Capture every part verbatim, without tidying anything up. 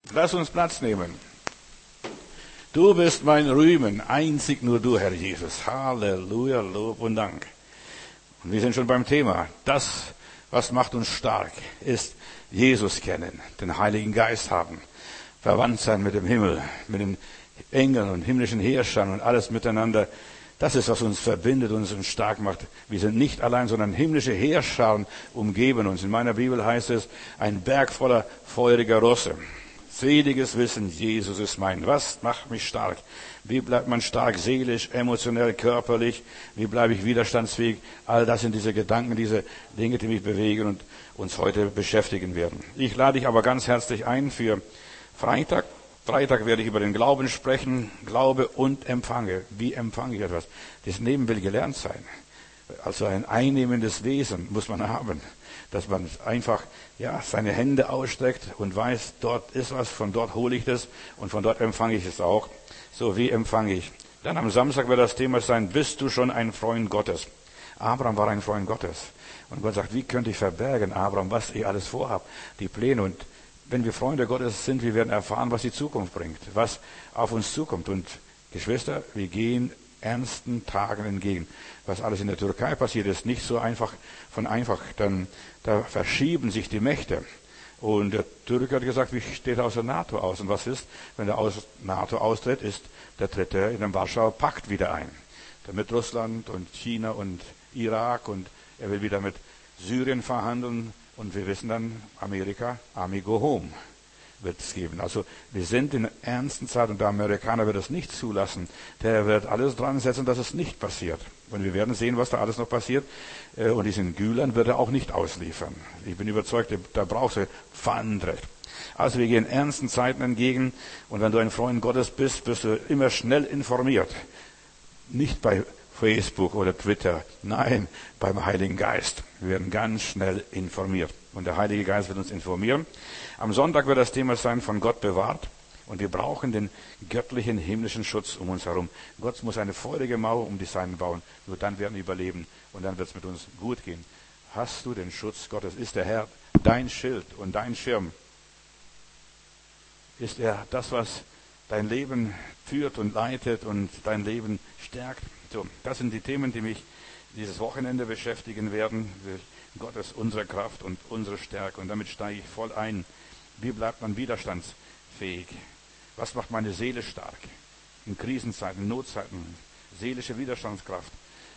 Lass uns Platz nehmen. Du bist mein Rühmen, einzig nur du, Herr Jesus. Halleluja, Lob und Dank. Und wir sind schon beim Thema. Das, was macht uns stark, ist Jesus kennen, den Heiligen Geist haben, verwandt sein mit dem Himmel, mit den Engeln und himmlischen Herrschern und alles miteinander. Das ist, was uns verbindet und uns stark macht. Wir sind nicht allein, sondern himmlische Heerscharen umgeben uns. In meiner Bibel heißt es, ein Berg voller feuriger Rosse. Seliges Wissen, Jesus ist mein. Was macht mich stark? Wie bleibt man stark seelisch, emotionell, körperlich? Wie bleibe ich widerstandsfähig? All das sind diese Gedanken, diese Dinge, die mich bewegen und uns heute beschäftigen werden. Ich lade dich aber ganz herzlich ein für Freitag. Freitag werde ich über den Glauben sprechen. Glaube und empfange. Wie empfange ich etwas? Das Leben will gelernt sein. Also ein einnehmendes Wesen muss man haben. Dass man einfach, ja, seine Hände ausstreckt und weiß, dort ist was, von dort hole ich das und von dort empfange ich es auch. So, wie empfange ich? Dann am Samstag wird das Thema sein, bist du schon ein Freund Gottes? Abraham war ein Freund Gottes. Und Gott sagt, wie könnte ich verbergen, Abraham, was ich alles vorhabe, die Pläne. Und wenn wir Freunde Gottes sind, wir werden erfahren, was die Zukunft bringt, was auf uns zukommt. Und Geschwister, wir gehen ernsten Tagen entgegen. Was alles in der Türkei passiert, ist nicht so einfach von einfach. Dann, da verschieben sich die Mächte. Und der Türke hat gesagt, wie steht er aus der NATO aus? Und was ist, wenn er aus der NATO austritt, ist, der tritt er in den Warschauer Pakt wieder ein. Mit Russland und China und Irak und er will wieder mit Syrien verhandeln. Und wir wissen dann, Amerika, Army go home, wird es geben. Also wir sind in der ernsten Zeit und der Amerikaner wird es nicht zulassen. Der wird alles dran setzen, dass es nicht passiert. Und wir werden sehen, was da alles noch passiert. Und diesen Gülen wird er auch nicht ausliefern. Ich bin überzeugt, da braucht er Pfandrecht. Also wir gehen ernsten Zeiten entgegen. Und wenn du ein Freund Gottes bist, bist du immer schnell informiert. Nicht bei Facebook oder Twitter. Nein, beim Heiligen Geist. Wir werden ganz schnell informiert. Und der Heilige Geist wird uns informieren. Am Sonntag wird das Thema sein, von Gott bewahrt. Und wir brauchen den göttlichen, himmlischen Schutz um uns herum. Gott muss eine feurige Mauer um die Seinen bauen. Nur dann werden wir überleben. Und dann wird es mit uns gut gehen. Hast du den Schutz Gottes? Ist der Herr dein Schild und dein Schirm? Ist er das, was dein Leben führt und leitet und dein Leben stärkt? So, das sind die Themen, die mich dieses Wochenende beschäftigen werden. Gott ist unsere Kraft und unsere Stärke. Und damit steige ich voll ein. Wie bleibt man widerstandsfähig? Was macht meine Seele stark? In Krisenzeiten, Notzeiten, seelische Widerstandskraft.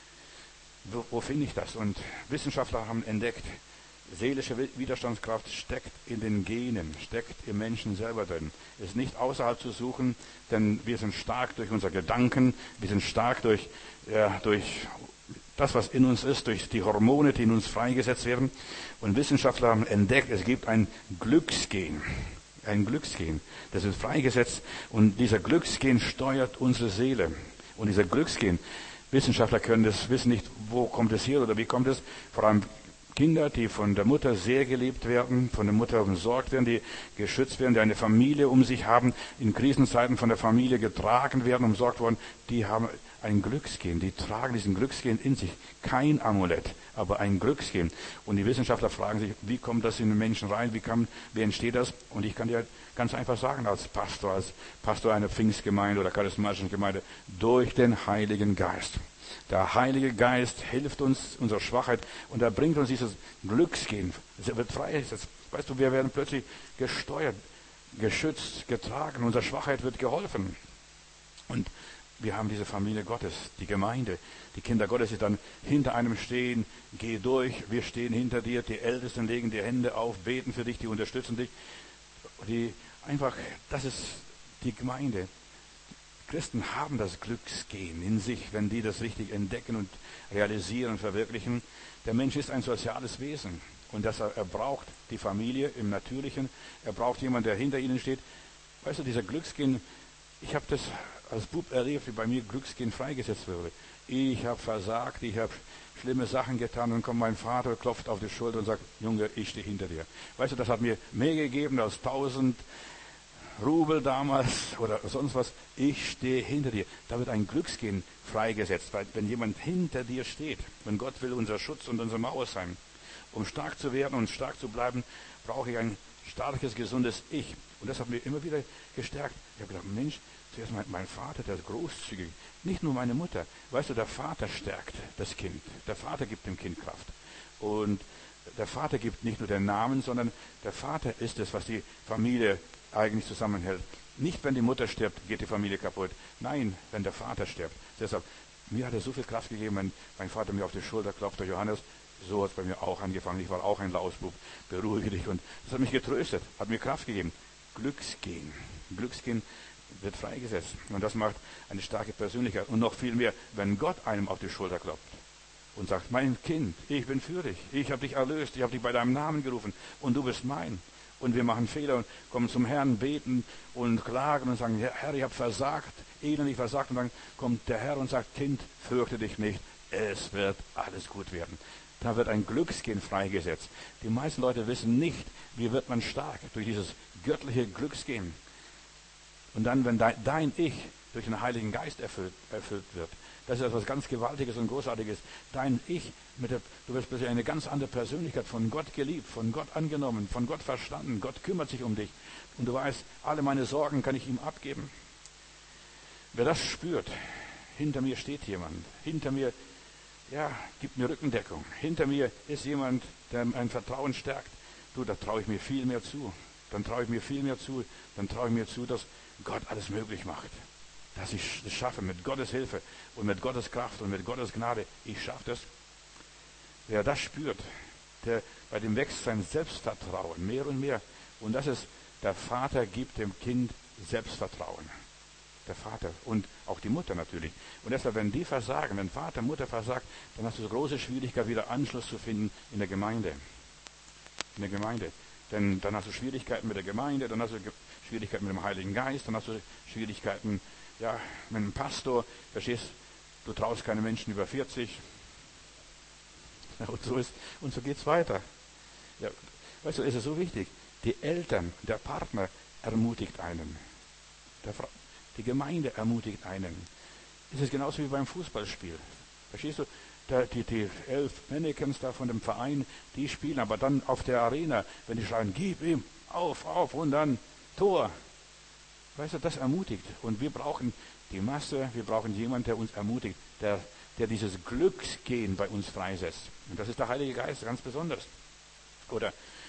Wo, wo finde ich das? Und Wissenschaftler haben entdeckt, seelische Widerstandskraft steckt in den Genen, steckt im Menschen selber drin. Ist nicht außerhalb zu suchen, denn wir sind stark durch unsere Gedanken, wir sind stark durch, ja, durch das, was in uns ist, durch die Hormone, die in uns freigesetzt werden. Und Wissenschaftler haben entdeckt, es gibt ein Glücksgen. Ein Glücksgen. Das ist freigesetzt und dieser Glücksgen steuert unsere Seele. Und dieser Glücksgen, Wissenschaftler können das wissen nicht, wo kommt es her oder wie kommt es. Vor allem Kinder, die von der Mutter sehr geliebt werden, von der Mutter umsorgt werden, die geschützt werden, die eine Familie um sich haben, in Krisenzeiten von der Familie getragen werden, umsorgt worden, die haben ein Glücksgen, die tragen diesen Glücksgen in sich. Kein Amulett, aber ein Glücksgen. Und die Wissenschaftler fragen sich, wie kommt das in den Menschen rein, wie, kann, wie entsteht das? Und ich kann dir ganz einfach sagen, als Pastor, als Pastor einer Pfingstgemeinde oder charismatischen Gemeinde, durch den Heiligen Geist. Der Heilige Geist hilft uns, unserer Schwachheit, und er bringt uns dieses Glücksgen. Es wird freigesetzt. Weißt du, wir werden plötzlich gesteuert, geschützt, getragen. Unsere Schwachheit wird geholfen. Und wir haben diese Familie Gottes, die Gemeinde, die Kinder Gottes, die dann hinter einem stehen. Geh durch, wir stehen hinter dir. Die Ältesten legen die Hände auf, beten für dich, die unterstützen dich. Die einfach, das ist die Gemeinde. Christen haben das Glücksgen in sich, wenn die das richtig entdecken und realisieren und verwirklichen. Der Mensch ist ein soziales Wesen und das, er braucht die Familie im Natürlichen. Er braucht jemanden, der hinter ihnen steht. Weißt du, dieser Glücksgen, ich habe das als Bub erlebt, wie bei mir Glücksgen freigesetzt wurde. Ich habe versagt, ich habe schlimme Sachen getan und kommt mein Vater, klopft auf die Schulter und sagt, Junge, ich stehe hinter dir. Weißt du, das hat mir mehr gegeben als tausend Rubel damals oder sonst was. Ich stehe hinter dir. Da wird ein Glücksgen freigesetzt, weil wenn jemand hinter dir steht, wenn Gott will unser Schutz und unsere Mauer sein, um stark zu werden und stark zu bleiben, brauche ich ein starkes, gesundes Ich. Und das hat mich immer wieder gestärkt. Ich habe gedacht, Mensch, zuerst mein, mein Vater, der ist großzügig. Nicht nur meine Mutter. Weißt du, der Vater stärkt das Kind. Der Vater gibt dem Kind Kraft. Und der Vater gibt nicht nur den Namen, sondern der Vater ist es, was die Familie eigentlich zusammenhält. Nicht, wenn die Mutter stirbt, geht die Familie kaputt. Nein, wenn der Vater stirbt. Deshalb, mir hat er so viel Kraft gegeben, wenn mein Vater mir auf die Schulter klopft, der Johannes, so hat es bei mir auch angefangen. Ich war auch ein Lausbub, beruhige dich. Und das hat mich getröstet, hat mir Kraft gegeben. Glücksgehen. Glücksgehen wird freigesetzt. Und das macht eine starke Persönlichkeit. Und noch viel mehr, wenn Gott einem auf die Schulter klopft und sagt, mein Kind, ich bin für dich. Ich habe dich erlöst, ich habe dich bei deinem Namen gerufen und du bist mein. Und wir machen Fehler und kommen zum Herrn, beten und klagen und sagen, Herr, ich habe versagt, elendig versagt. Und dann kommt der Herr und sagt, Kind, fürchte dich nicht, es wird alles gut werden. Da wird ein Glücksgehen freigesetzt. Die meisten Leute wissen nicht, wie wird man stark durch dieses göttliche Glücksgehen. Und dann, wenn dein, dein Ich durch den Heiligen Geist erfüllt, erfüllt wird, das ist etwas ganz Gewaltiges und Großartiges. Dein Ich, mit der, du wirst plötzlich eine ganz andere Persönlichkeit, von Gott geliebt, von Gott angenommen, von Gott verstanden. Gott kümmert sich um dich. Und du weißt, alle meine Sorgen kann ich ihm abgeben. Wer das spürt, hinter mir steht jemand, hinter mir, ja, gibt mir Rückendeckung. Hinter mir ist jemand, der mein Vertrauen stärkt. Du, da traue ich mir viel mehr zu. Dann traue ich mir viel mehr zu. Dann traue ich mir zu, dass Gott alles möglich macht. Dass ich es schaffe mit Gottes Hilfe und mit Gottes Kraft und mit Gottes Gnade. Ich schaffe das. Wer das spürt, der, bei dem wächst sein Selbstvertrauen mehr und mehr. Und das ist, der Vater gibt dem Kind Selbstvertrauen. Der Vater und auch die Mutter natürlich. Und deshalb, wenn die versagen, wenn Vater, Mutter versagt, dann hast du so große Schwierigkeit, wieder Anschluss zu finden in der Gemeinde. In der Gemeinde. Denn dann hast du Schwierigkeiten mit der Gemeinde, dann hast du Schwierigkeiten mit dem Heiligen Geist, dann hast du Schwierigkeiten, ja, mit dem Pastor. Verstehst, du traust keine Menschen über vierzig. Ja, und so ist, und so geht's weiter. Ja, weißt du, es ist so wichtig. Die Eltern, der Partner ermutigt einen. Der Frau, Die Gemeinde ermutigt einen. Es ist genauso wie beim Fußballspiel. Verstehst du? Da, die, die elf Mannequins da von dem Verein, die spielen, aber dann auf der Arena, wenn die schreien, gib ihm, auf, auf und dann Tor. Weißt du, das ermutigt. Und wir brauchen die Masse, wir brauchen jemanden, der uns ermutigt, der, der dieses Glücksgehen bei uns freisetzt. Und das ist der Heilige Geist ganz besonders. Oder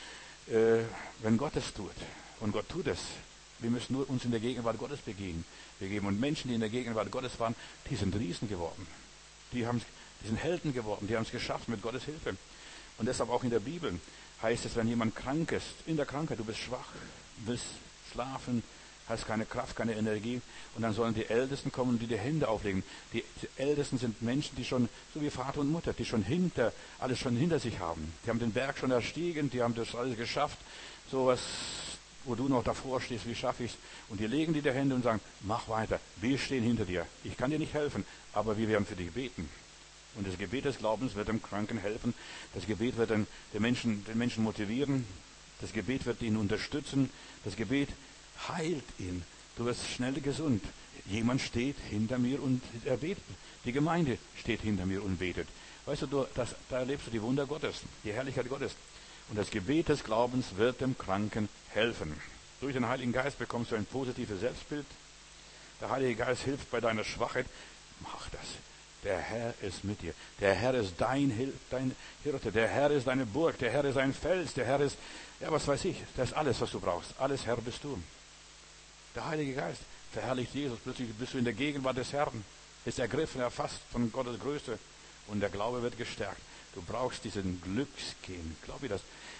äh, wenn Gott es tut, und Gott tut es, wir müssen nur uns in der Gegenwart Gottes begeben. begeben. Und Menschen, die in der Gegenwart Gottes waren, die sind Riesen geworden. Die, haben, die sind Helden geworden. Die haben es geschafft mit Gottes Hilfe. Und deshalb auch in der Bibel heißt es, wenn jemand krank ist, in der Krankheit, du bist schwach, willst schlafen, hast keine Kraft, keine Energie. Und dann sollen die Ältesten kommen und die die Hände auflegen. Die, die Ältesten sind Menschen, die schon, so wie Vater und Mutter, die schon hinter, alles schon hinter sich haben. Die haben den Berg schon erstiegen, die haben das alles geschafft. Sowas, wo du noch davor stehst, wie schaffe ich's? Und die legen dir die Hände und sagen, mach weiter, wir stehen hinter dir. Ich kann dir nicht helfen, aber wir werden für dich beten. Und das Gebet des Glaubens wird dem Kranken helfen. Das Gebet wird den, den, Menschen, den Menschen motivieren. Das Gebet wird ihn unterstützen. Das Gebet heilt ihn. Du wirst schnell gesund. Jemand steht hinter mir und er betet. Die Gemeinde steht hinter mir und betet. Weißt du, du das, da erlebst du die Wunder Gottes, die Herrlichkeit Gottes. Und das Gebet des Glaubens wird dem Kranken helfen. Durch den Heiligen Geist bekommst du ein positives Selbstbild. Der Heilige Geist hilft bei deiner Schwachheit. Mach das. Der Herr ist mit dir. Der Herr ist dein, Hil- dein Hirte. Der Herr ist deine Burg. Der Herr ist ein Fels. Der Herr ist, ja, was weiß ich. Das ist alles, was du brauchst. Alles Herr bist du. Der Heilige Geist verherrlicht Jesus. Plötzlich bist du in der Gegenwart des Herrn. Ist ergriffen, erfasst von Gottes Größe. Und der Glaube wird gestärkt. Du brauchst diesen Glücksgehen. Glaub mir das.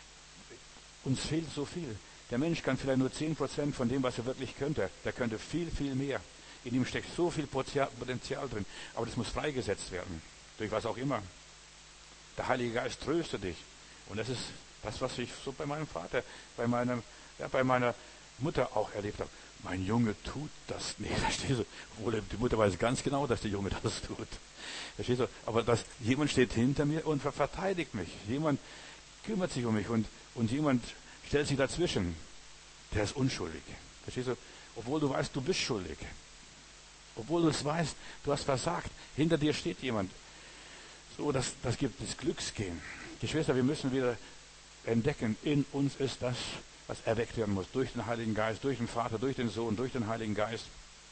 Uns fehlt so viel. Der Mensch kann vielleicht nur zehn Prozent von dem, was er wirklich könnte. Der könnte viel, viel mehr. In ihm steckt so viel Potenzial drin. Aber das muss freigesetzt werden. Durch was auch immer. Der Heilige Geist tröstet dich. Und das ist das, was ich so bei meinem Vater, bei meiner, ja, bei meiner Mutter auch erlebt habe. Mein Junge tut das nicht. Verstehst du? Obwohl die Mutter weiß ganz genau, dass der Junge das tut. Verstehst du? Aber das, jemand steht hinter mir und verteidigt mich. Jemand kümmert sich um mich und, und jemand stellt sich dazwischen. Der ist unschuldig. Verstehst du? Obwohl du weißt, du bist schuldig. Obwohl du es weißt, du hast versagt. Hinter dir steht jemand. So, das, das gibt das Glücksgehen. Geschwister, wir müssen wieder entdecken, in uns ist das was erweckt werden muss. Durch den Heiligen Geist, durch den Vater, durch den Sohn, durch den Heiligen Geist.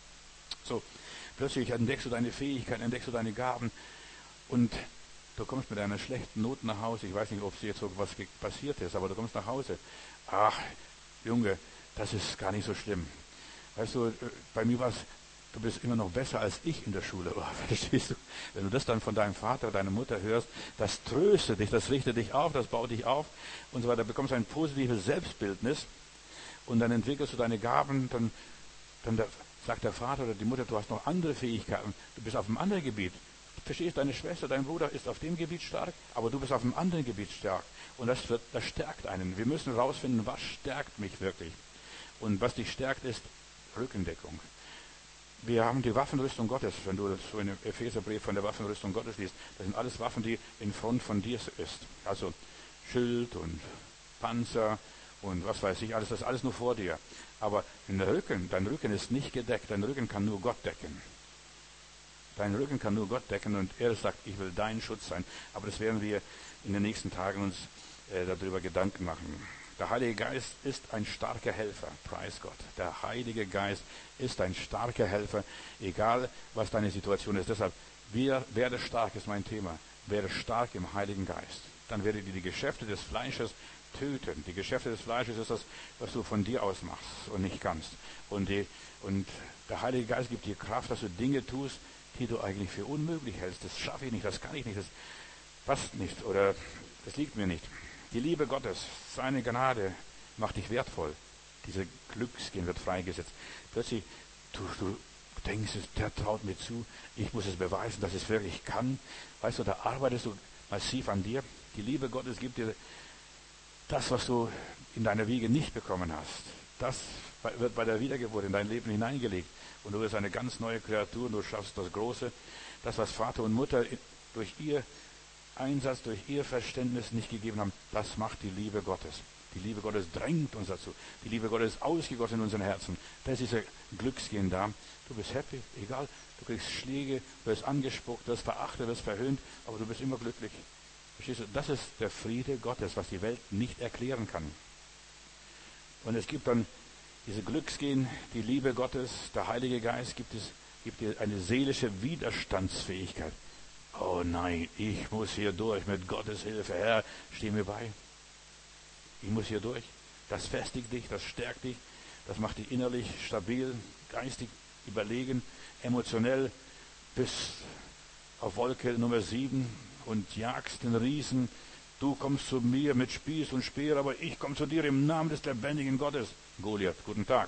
So, plötzlich entdeckst du deine Fähigkeiten, entdeckst du deine Gaben und du kommst mit einer schlechten Not nach Hause. Ich weiß nicht, ob es jetzt so was passiert ist, aber du kommst nach Hause. Ach, Junge, das ist gar nicht so schlimm. Weißt du, bei mir war es, du bist immer noch besser als ich in der Schule. Oh, verstehst du? Wenn du das dann von deinem Vater, deiner Mutter hörst, das tröstet dich, das richtet dich auf, das baut dich auf und so weiter. Du bekommst ein positives Selbstbildnis und dann entwickelst du deine Gaben, dann, dann der, sagt der Vater oder die Mutter, du hast noch andere Fähigkeiten, du bist auf einem anderen Gebiet. Verstehst, deine Schwester, dein Bruder ist auf dem Gebiet stark, aber du bist auf einem anderen Gebiet stark. Und das, wird, das stärkt einen. Wir müssen herausfinden, was stärkt mich wirklich. Und was dich stärkt, ist Rückendeckung. Wir haben die Waffenrüstung Gottes, wenn du so in dem Epheserbrief von der Waffenrüstung Gottes liest. Das sind alles Waffen, die in Front von dir ist. Also Schild und Panzer und was weiß ich, alles, das ist alles nur vor dir. Aber in der Rücken, dein Rücken ist nicht gedeckt, dein Rücken kann nur Gott decken. Dein Rücken kann nur Gott decken und er sagt, ich will dein Schutz sein. Aber das werden wir in den nächsten Tagen uns äh, darüber Gedanken machen. Der Heilige Geist ist ein starker Helfer, preis Gott. Der Heilige Geist ist ein starker Helfer, egal was deine Situation ist. Deshalb, wir, werde stark ist mein Thema. Werde stark im Heiligen Geist. Dann werdet ihr die Geschäfte des Fleisches töten. Die Geschäfte des Fleisches ist das, was du von dir aus machst und nicht kannst. Und, die, und der Heilige Geist gibt dir Kraft, dass du Dinge tust, die du eigentlich für unmöglich hältst. Das schaffe ich nicht, das kann ich nicht, das passt nicht oder das liegt mir nicht. Die Liebe Gottes, seine Gnade macht dich wertvoll. Diese Glücksgehen wird freigesetzt. Plötzlich, du, du denkst, der traut mir zu, ich muss es beweisen, dass ich es wirklich kann. Weißt du, da arbeitest du massiv an dir. Die Liebe Gottes gibt dir das, was du in deiner Wiege nicht bekommen hast. Das wird bei der Wiedergeburt in dein Leben hineingelegt. Und du bist eine ganz neue Kreatur und du schaffst das Große. Das, was Vater und Mutter durch ihr Einsatz, durch ihr Verständnis nicht gegeben haben, das macht die Liebe Gottes. Die Liebe Gottes drängt uns dazu. Die Liebe Gottes ist ausgegossen in unseren Herzen. Da ist dieser Glücksgehen da. Du bist happy, egal. Du kriegst Schläge, du wirst angespuckt, du wirst verachtet, du wirst verhöhnt, aber du bist immer glücklich. Verstehst du? Das ist der Friede Gottes, was die Welt nicht erklären kann. Und es gibt dann diese Glücksgehen, die Liebe Gottes, der Heilige Geist gibt es, gibt dir eine seelische Widerstandsfähigkeit. Oh nein, ich muss hier durch mit Gottes Hilfe. Herr, steh mir bei. Ich muss hier durch. Das festigt dich, das stärkt dich, das macht dich innerlich stabil, geistig überlegen, emotionell bis auf Wolke Nummer sieben und jagst den Riesen. Du kommst zu mir mit Spieß und Speer, aber ich komme zu dir im Namen des lebendigen Gottes. Goliath, guten Tag.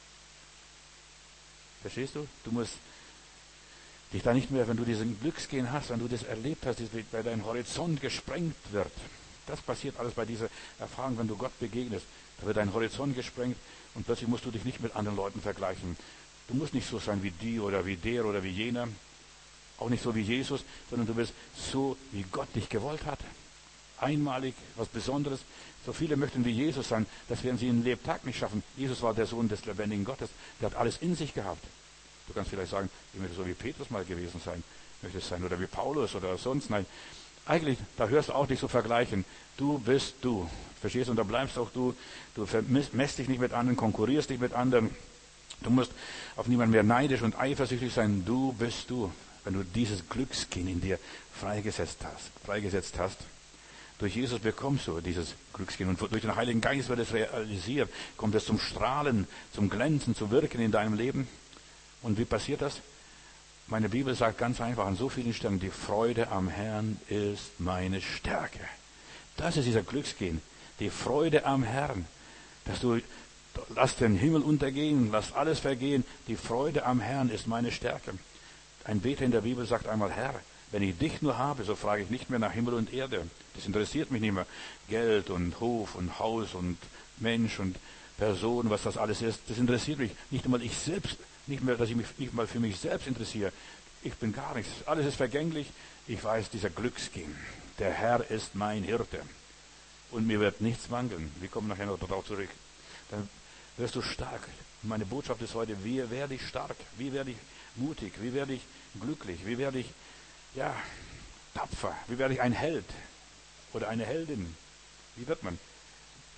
Verstehst du? Du musst dich da nicht mehr, wenn du diesen Glücksgehen hast, wenn du das erlebt hast, bei deinem Horizont gesprengt wird. Das passiert alles bei dieser Erfahrung, wenn du Gott begegnest. Da wird dein Horizont gesprengt und plötzlich musst du dich nicht mit anderen Leuten vergleichen. Du musst nicht so sein wie die oder wie der oder wie jener. Auch nicht so wie Jesus, sondern du bist so, wie Gott dich gewollt hat. Einmalig, was Besonderes. So viele möchten wie Jesus sein, das werden sie in Lebtag nicht schaffen. Jesus war der Sohn des lebendigen Gottes. Der hat alles in sich gehabt. Du kannst vielleicht sagen, ich möchte so wie Petrus mal gewesen sein, möchtest sein, oder wie Paulus oder sonst. Nein, eigentlich, da hörst du auch nicht so vergleichen. Du bist du. Verstehst du? Und da bleibst auch du. Du vermisst dich nicht mit anderen, konkurrierst dich mit anderen. Du musst auf niemanden mehr neidisch und eifersüchtig sein. Du bist du. Wenn du dieses Glücksgehen in dir freigesetzt hast, freigesetzt hast. Durch Jesus bekommst du dieses Glücksgehen und durch den Heiligen Geist wird es realisiert. Kommt es zum Strahlen, zum Glänzen, zu wirken in deinem Leben. Und wie passiert das? Meine Bibel sagt ganz einfach an so vielen Stellen, die Freude am Herrn ist meine Stärke. Das ist dieser Glücksgehen. Die Freude am Herrn. Dass du, lass den Himmel untergehen, lass alles vergehen. Die Freude am Herrn ist meine Stärke. Ein Beter in der Bibel sagt einmal, Herr, wenn ich dich nur habe, so frage ich nicht mehr nach Himmel und Erde. Das interessiert mich nicht mehr. Geld und Hof und Haus und Mensch und Person, was das alles ist. Das interessiert mich nicht einmal ich selbst. Nicht mehr, dass ich mich nicht mal für mich selbst interessiere. Ich bin gar nichts. Alles ist vergänglich. Ich weiß, dieser Glücksgehen. Der Herr ist mein Hirte. Und mir wird nichts mangeln. Wir kommen nachher noch darauf zurück. Dann wirst du stark. Meine Botschaft ist heute, wie werde ich stark? Wie werde ich mutig? Wie werde ich glücklich? Wie werde ich, ja, tapfer? Wie werde ich ein Held? Oder eine Heldin? Wie wird man?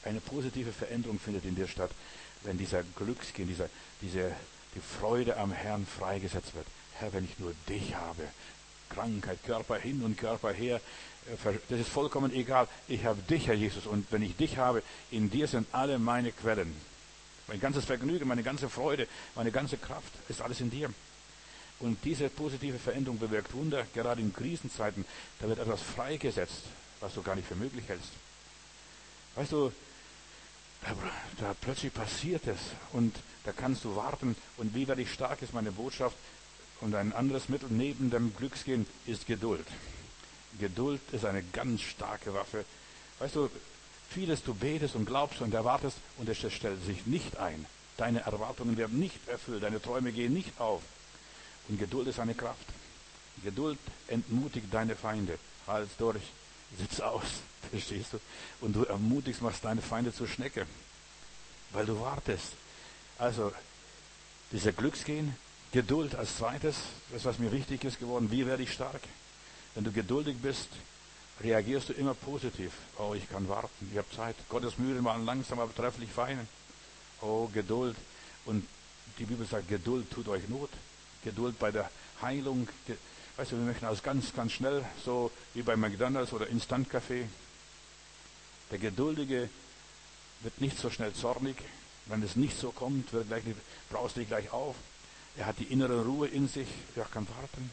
Eine positive Veränderung findet in dir statt, wenn dieser Glücksgehen, dieser, diese, die Freude am Herrn freigesetzt wird. Herr, wenn ich nur dich habe, Krankheit, Körper hin und Körper her, das ist vollkommen egal. Ich habe dich, Herr Jesus, und wenn ich dich habe, in dir sind alle meine Quellen. Mein ganzes Vergnügen, meine ganze Freude, meine ganze Kraft ist alles in dir. Und diese positive Veränderung bewirkt Wunder, gerade in Krisenzeiten. Da wird etwas freigesetzt, was du gar nicht für möglich hältst. Weißt du, da, da plötzlich passiert es und da kannst du warten. Und wie werde ich stark, ist meine Botschaft. Und ein anderes Mittel neben dem Glücksgehen ist Geduld. Geduld ist eine ganz starke Waffe. Weißt du, vieles du betest und glaubst und erwartest und es stellt sich nicht ein. Deine Erwartungen werden nicht erfüllt, deine Träume gehen nicht auf. Und Geduld ist eine Kraft. Geduld entmutigt deine Feinde. Halt durch, sitz aus, verstehst du? Und du ermutigst, machst deine Feinde zur Schnecke, weil du wartest. Also, dieser Glücksgehen, Geduld als zweites, das was mir wichtig ist geworden, wie werde ich stark? Wenn du geduldig bist, reagierst du immer positiv. Oh, ich kann warten, ich habe Zeit. Gottes Mühlen waren langsam, aber trefflich fein. Oh, Geduld. Und die Bibel sagt, Geduld tut euch Not. Geduld bei der Heilung. Weißt du, wir möchten alles ganz, ganz schnell, so wie bei McDonald's oder Instant-Café. Der Geduldige wird nicht so schnell zornig. Wenn es nicht so kommt, wird gleich nicht, braust du dich gleich auf. Er hat die innere Ruhe in sich. Er kann warten.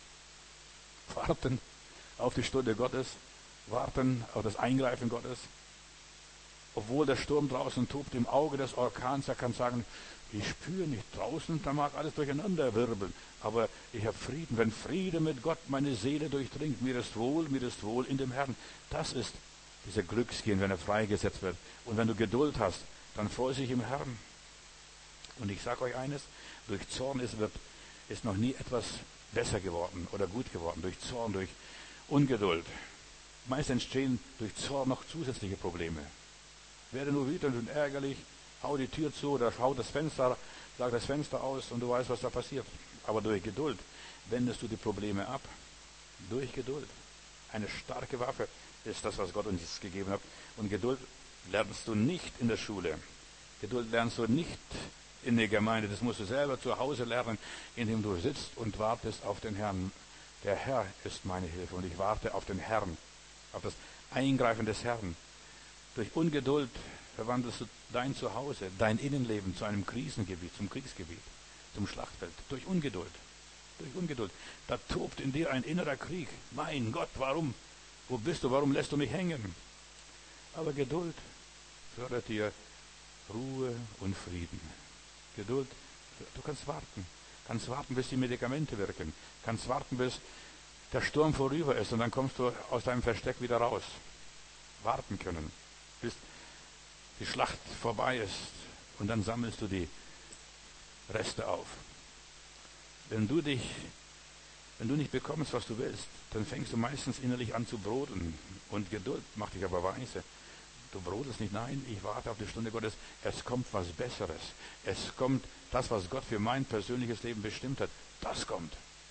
Warten auf die Stunde Gottes. Warten auf das Eingreifen Gottes. Obwohl der Sturm draußen tobt, im Auge des Orkans, er kann sagen, ich spüre nicht draußen, da mag alles durcheinander wirbeln, aber ich habe Frieden. Wenn Friede mit Gott meine Seele durchdringt, mir ist wohl, mir ist wohl in dem Herrn. Das ist dieser Glücksgehen, wenn er freigesetzt wird. Und wenn du Geduld hast, dann freue dich im Herrn. Und ich sage euch eines, durch Zorn ist, wird, ist noch nie etwas besser geworden oder gut geworden. Durch Zorn, durch Ungeduld. Meist entstehen durch Zorn noch zusätzliche Probleme. Werde nur wütend und ärgerlich, hau die Tür zu oder hau das Fenster, schlag das Fenster aus und du weißt, was da passiert. Aber durch Geduld wendest du die Probleme ab. Durch Geduld. Eine starke Waffe ist das, was Gott uns gegeben hat. Und Geduld lernst du nicht in der Schule. Geduld lernst du nicht in der Gemeinde. Das musst du selber zu Hause lernen, indem du sitzt und wartest auf den Herrn. Der Herr ist meine Hilfe und ich warte auf den Herrn, auf das Eingreifen des Herrn. Durch Ungeduld verwandelst du dein Zuhause, dein Innenleben zu einem Krisengebiet, zum Kriegsgebiet, zum Schlachtfeld. Durch Ungeduld. Durch Ungeduld. Da tobt in dir ein innerer Krieg. Mein Gott, warum? Wo bist du? Warum lässt du mich hängen? Aber Geduld fördert dir Ruhe und Frieden. Geduld, du kannst warten. Kannst warten, bis die Medikamente wirken. Kannst warten, bis der Sturm vorüber ist und dann kommst du aus deinem Versteck wieder raus. Warten können, bis die Schlacht vorbei ist und dann sammelst du die Reste auf. Wenn du dich, wenn du nicht bekommst, was du willst, dann fängst du meistens innerlich an zu brodeln und Geduld macht dich aber weise. Du brodelst nicht, nein, ich warte auf die Stunde Gottes. Es kommt was Besseres. Es kommt das, was Gott für mein persönliches Leben bestimmt hat. Das kommt.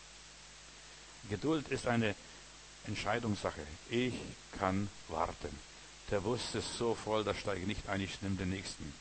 Geduld ist eine Entscheidungssache. Ich kann warten. Der Bus ist so voll, da steige ich nicht ein, ich nehme den nächsten.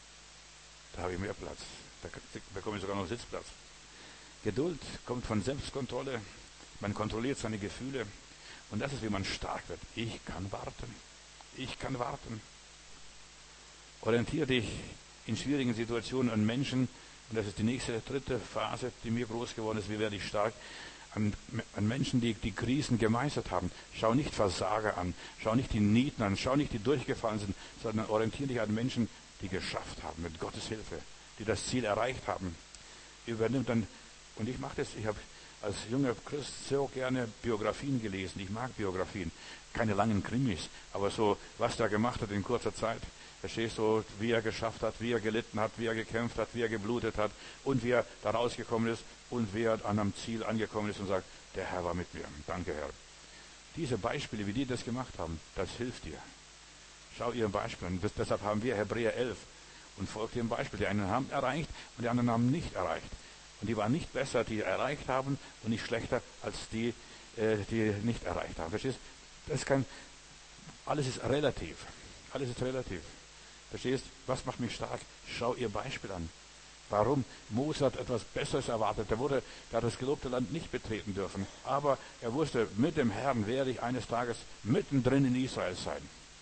Da habe ich mehr Platz. Da bekomme ich sogar noch Sitzplatz. Geduld kommt von Selbstkontrolle. Man kontrolliert seine Gefühle. Und das ist, wie man stark wird. Ich kann warten. Ich kann warten. Orientiere dich in schwierigen Situationen an Menschen. Und das ist die nächste, dritte Phase, die mir groß geworden ist. Wie werde ich stark? An, an Menschen, die die Krisen gemeistert haben. Schau nicht Versager an. Schau nicht die Nieten an. Schau nicht die durchgefallen sind. Sondern orientiere dich an Menschen, die geschafft haben mit Gottes Hilfe. Die das Ziel erreicht haben. Übernimmt dann, und ich mache das, ich habe als junger Christ so gerne Biografien gelesen. Ich mag Biografien. Keine langen Krimis, aber so, was er gemacht hat in kurzer Zeit. Verstehst du, wie er geschafft hat, wie er gelitten hat, wie er gekämpft hat, wie er geblutet hat und wie er da rausgekommen ist und wie er an einem Ziel angekommen ist und sagt, der Herr war mit mir. Danke, Herr. Diese Beispiele, wie die das gemacht haben, das hilft dir. Schau ihren Beispielen. Deshalb haben wir Hebräer elf und folgt ihrem Beispiel. Die einen haben erreicht und die anderen haben nicht erreicht. Und die waren nicht besser, die erreicht haben und nicht schlechter als die, die nicht erreicht haben. Verstehst du? Das ist kein, alles ist relativ. Alles ist relativ. Verstehst? Was macht mich stark? Schau ihr Beispiel an. Warum? Mose hat etwas Besseres erwartet. Er wurde, der hat das gelobte Land nicht betreten dürfen. Aber er wusste, mit dem Herrn werde ich eines Tages mittendrin in Israel sein.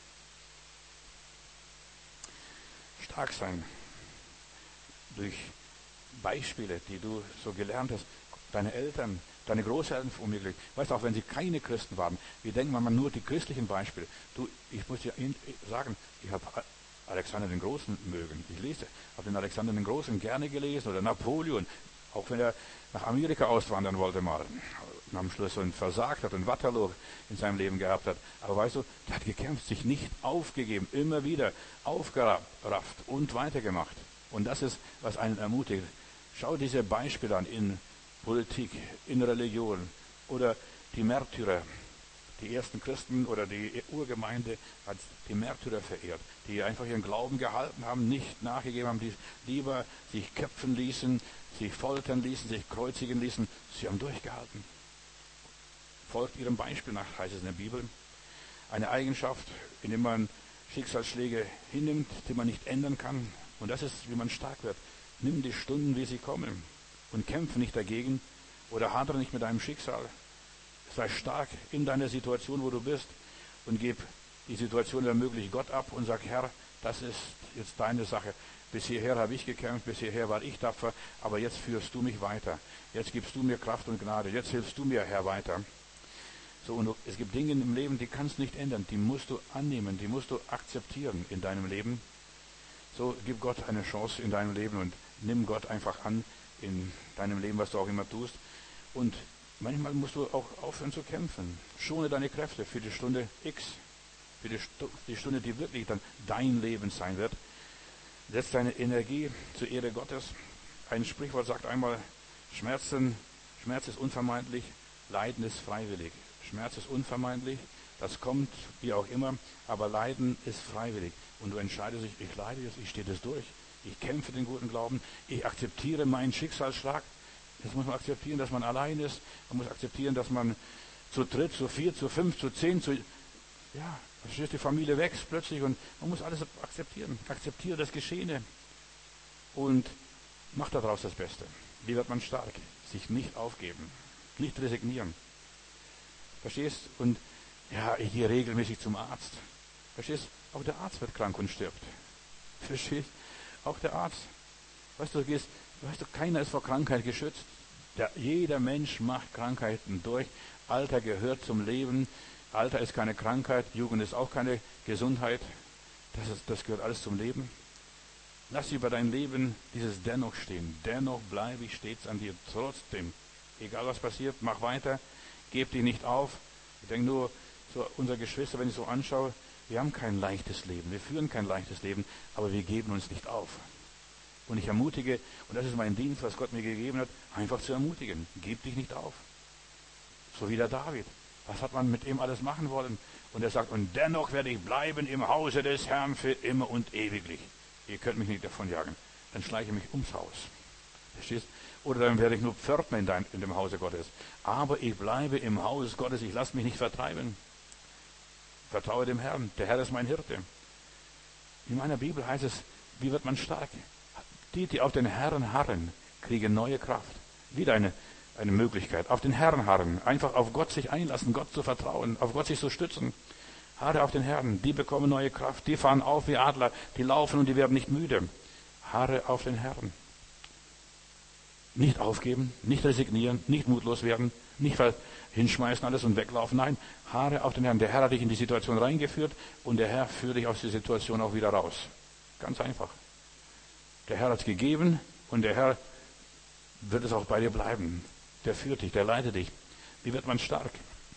Stark sein. Durch Beispiele, die du so gelernt hast. Deine Eltern, deine Großeltern womöglich. Weißt du, auch wenn sie keine Christen waren. Wir denken manchmal nur die christlichen Beispiele. Du, ich muss dir sagen, ich habe Alexander den Großen mögen. Ich lese, habe den Alexander den Großen gerne gelesen oder Napoleon, auch wenn er nach Amerika auswandern wollte mal und am Schluss so ein versagt hat und Waterloo in seinem Leben gehabt hat. Aber weißt du, der hat gekämpft, sich nicht aufgegeben, immer wieder aufgerafft und weitergemacht. Und das ist, was einen ermutigt. Schau diese Beispiele an in Politik, in Religion oder die Märtyrer. Die ersten Christen oder die Urgemeinde hat die Märtyrer verehrt, die einfach ihren Glauben gehalten haben, nicht nachgegeben haben, die lieber sich köpfen ließen, sich foltern ließen, sich kreuzigen ließen. Sie haben durchgehalten. Folgt ihrem Beispiel nach, heißt es in der Bibel. Eine Eigenschaft, in der man Schicksalsschläge hinnimmt, die man nicht ändern kann. Und das ist, wie man stark wird. Nimm die Stunden, wie sie kommen und kämpfe nicht dagegen oder hadere nicht mit deinem Schicksal. Sei stark in deiner Situation, wo du bist, und gib die Situation, wenn möglich, Gott ab und sag, Herr, das ist jetzt deine Sache. Bis hierher habe ich gekämpft, bis hierher war ich tapfer, aber jetzt führst du mich weiter. Jetzt gibst du mir Kraft und Gnade. Jetzt hilfst du mir, Herr, weiter. So, und du, es gibt Dinge im Leben, die kannst du nicht ändern. Die musst du annehmen, die musst du akzeptieren in deinem Leben. So, gib Gott eine Chance in deinem Leben und nimm Gott einfach an in deinem Leben, was du auch immer tust. Und manchmal musst du auch aufhören zu kämpfen. Schone deine Kräfte für die Stunde X, für die, Stu- die Stunde, die wirklich dann dein Leben sein wird. Setz deine Energie zur Ehre Gottes. Ein Sprichwort sagt einmal, Schmerzen, Schmerz ist unvermeidlich, Leiden ist freiwillig. Schmerz ist unvermeidlich, das kommt, wie auch immer, aber Leiden ist freiwillig. Und du entscheidest dich, ich leide jetzt, ich stehe das durch, ich kämpfe den guten Glauben, ich akzeptiere meinen Schicksalsschlag. Das muss man akzeptieren, dass man allein ist. Man muss akzeptieren, dass man zu dritt, zu vier, zu fünf, zu zehn, zu... Ja, verstehst, die Familie wächst plötzlich und man muss alles akzeptieren. Akzeptiere das Geschehene und mach daraus das Beste. Wie wird man stark? Sich nicht aufgeben, nicht resignieren. Verstehst? Und ja, ich gehe regelmäßig zum Arzt. Verstehst? Auch der Arzt wird krank und stirbt. Verstehst? Auch der Arzt. Weißt du, du gehst... Weißt du, keiner ist vor Krankheit geschützt. Der, jeder Mensch macht Krankheiten durch. Alter gehört zum Leben. Alter ist keine Krankheit. Jugend ist auch keine Gesundheit. Das, ist, das gehört alles zum Leben. Lass über dein Leben dieses Dennoch stehen. Dennoch bleibe ich stets an dir. Trotzdem. Egal was passiert, mach weiter. Geb dich nicht auf. Ich denke nur, so unsere Geschwister, wenn ich so anschaue, wir haben kein leichtes Leben. Wir führen kein leichtes Leben, aber wir geben uns nicht auf. Und ich ermutige, und das ist mein Dienst, was Gott mir gegeben hat, einfach zu ermutigen. Gib dich nicht auf. So wie der David. Was hat man mit ihm alles machen wollen? Und er sagt, und dennoch werde ich bleiben im Hause des Herrn für immer und ewiglich. Ihr könnt mich nicht davon jagen. Dann schleiche ich mich ums Haus. Verstehst? Oder dann werde ich nur Pförtner in, dein, in dem Hause Gottes. Aber ich bleibe im Haus Gottes. Ich lasse mich nicht vertreiben. Vertraue dem Herrn. Der Herr ist mein Hirte. In meiner Bibel heißt es, wie wird man stark? Die, die auf den Herrn harren, kriegen neue Kraft. Wieder eine, eine Möglichkeit. Auf den Herrn harren. Einfach auf Gott sich einlassen, Gott zu vertrauen, auf Gott sich zu stützen. Harre auf den Herrn. Die bekommen neue Kraft. Die fahren auf wie Adler. Die laufen und die werden nicht müde. Harre auf den Herrn. Nicht aufgeben, nicht resignieren, nicht mutlos werden, nicht hinschmeißen alles und weglaufen. Nein, harre auf den Herrn. Der Herr hat dich in die Situation reingeführt und der Herr führt dich aus der Situation auch wieder raus. Ganz einfach. Der Herr hat es gegeben und der Herr wird es auch bei dir bleiben. Der führt dich, der leitet dich. Wie wird man stark?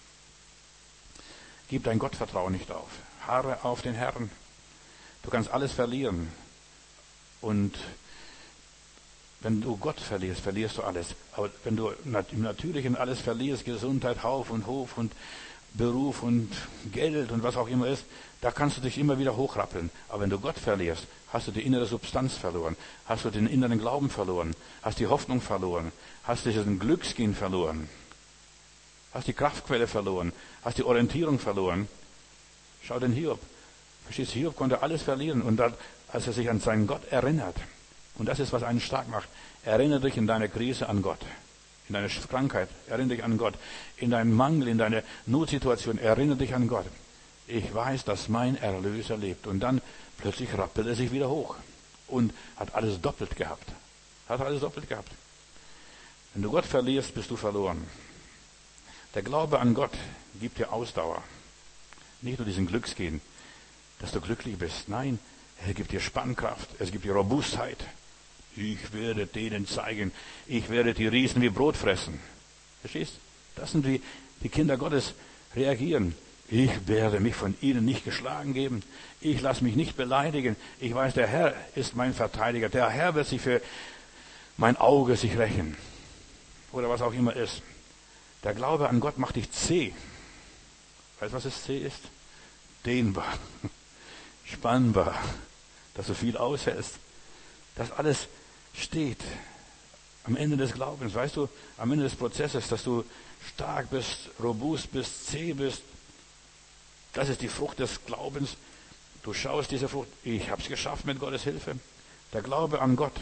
Gib dein Gottvertrauen nicht auf. Harre auf den Herrn. Du kannst alles verlieren. Und wenn du Gott verlierst, verlierst du alles. Aber wenn du im Natürlichen alles verlierst, Gesundheit, Hauf und Hof und Beruf und Geld und was auch immer ist, da kannst du dich immer wieder hochrappeln. Aber wenn du Gott verlierst, hast du die innere Substanz verloren, hast du den inneren Glauben verloren, hast die Hoffnung verloren, hast diesen Glücksgehen verloren, hast die Kraftquelle verloren, hast die Orientierung verloren. Schau den Hiob. Verstehst du, Hiob konnte alles verlieren und dann als er sich an seinen Gott erinnert. Und das ist, was einen stark macht. Erinnere dich in deiner Krise an Gott. In deiner Krankheit, erinnere dich an Gott. In deinem Mangel, in deiner Notsituation, erinnere dich an Gott. Ich weiß, dass mein Erlöser lebt. Und dann plötzlich rappelt er sich wieder hoch. Und hat alles doppelt gehabt. Hat alles doppelt gehabt. Wenn du Gott verlierst, bist du verloren. Der Glaube an Gott gibt dir Ausdauer. Nicht nur diesen Glücksgehen, dass du glücklich bist. Nein, er gibt dir Spannkraft. Es gibt dir Robustheit. Ich werde denen zeigen, ich werde die Riesen wie Brot fressen. Verstehst? Das sind wie die Kinder Gottes reagieren. Ich werde mich von ihnen nicht geschlagen geben. Ich lasse mich nicht beleidigen. Ich weiß, der Herr ist mein Verteidiger. Der Herr wird sich für mein Auge sich rächen. Oder was auch immer ist. Der Glaube an Gott macht dich zäh. Weißt du, was es zäh ist? Dehnbar. Spannbar. Dass du viel aushältst. Das alles steht am Ende des Glaubens. Weißt du, am Ende des Prozesses, dass du stark bist, robust bist, zäh bist. Das ist die Frucht des Glaubens. Du schaust diese Frucht. Ich habe es geschafft mit Gottes Hilfe. Der Glaube an Gott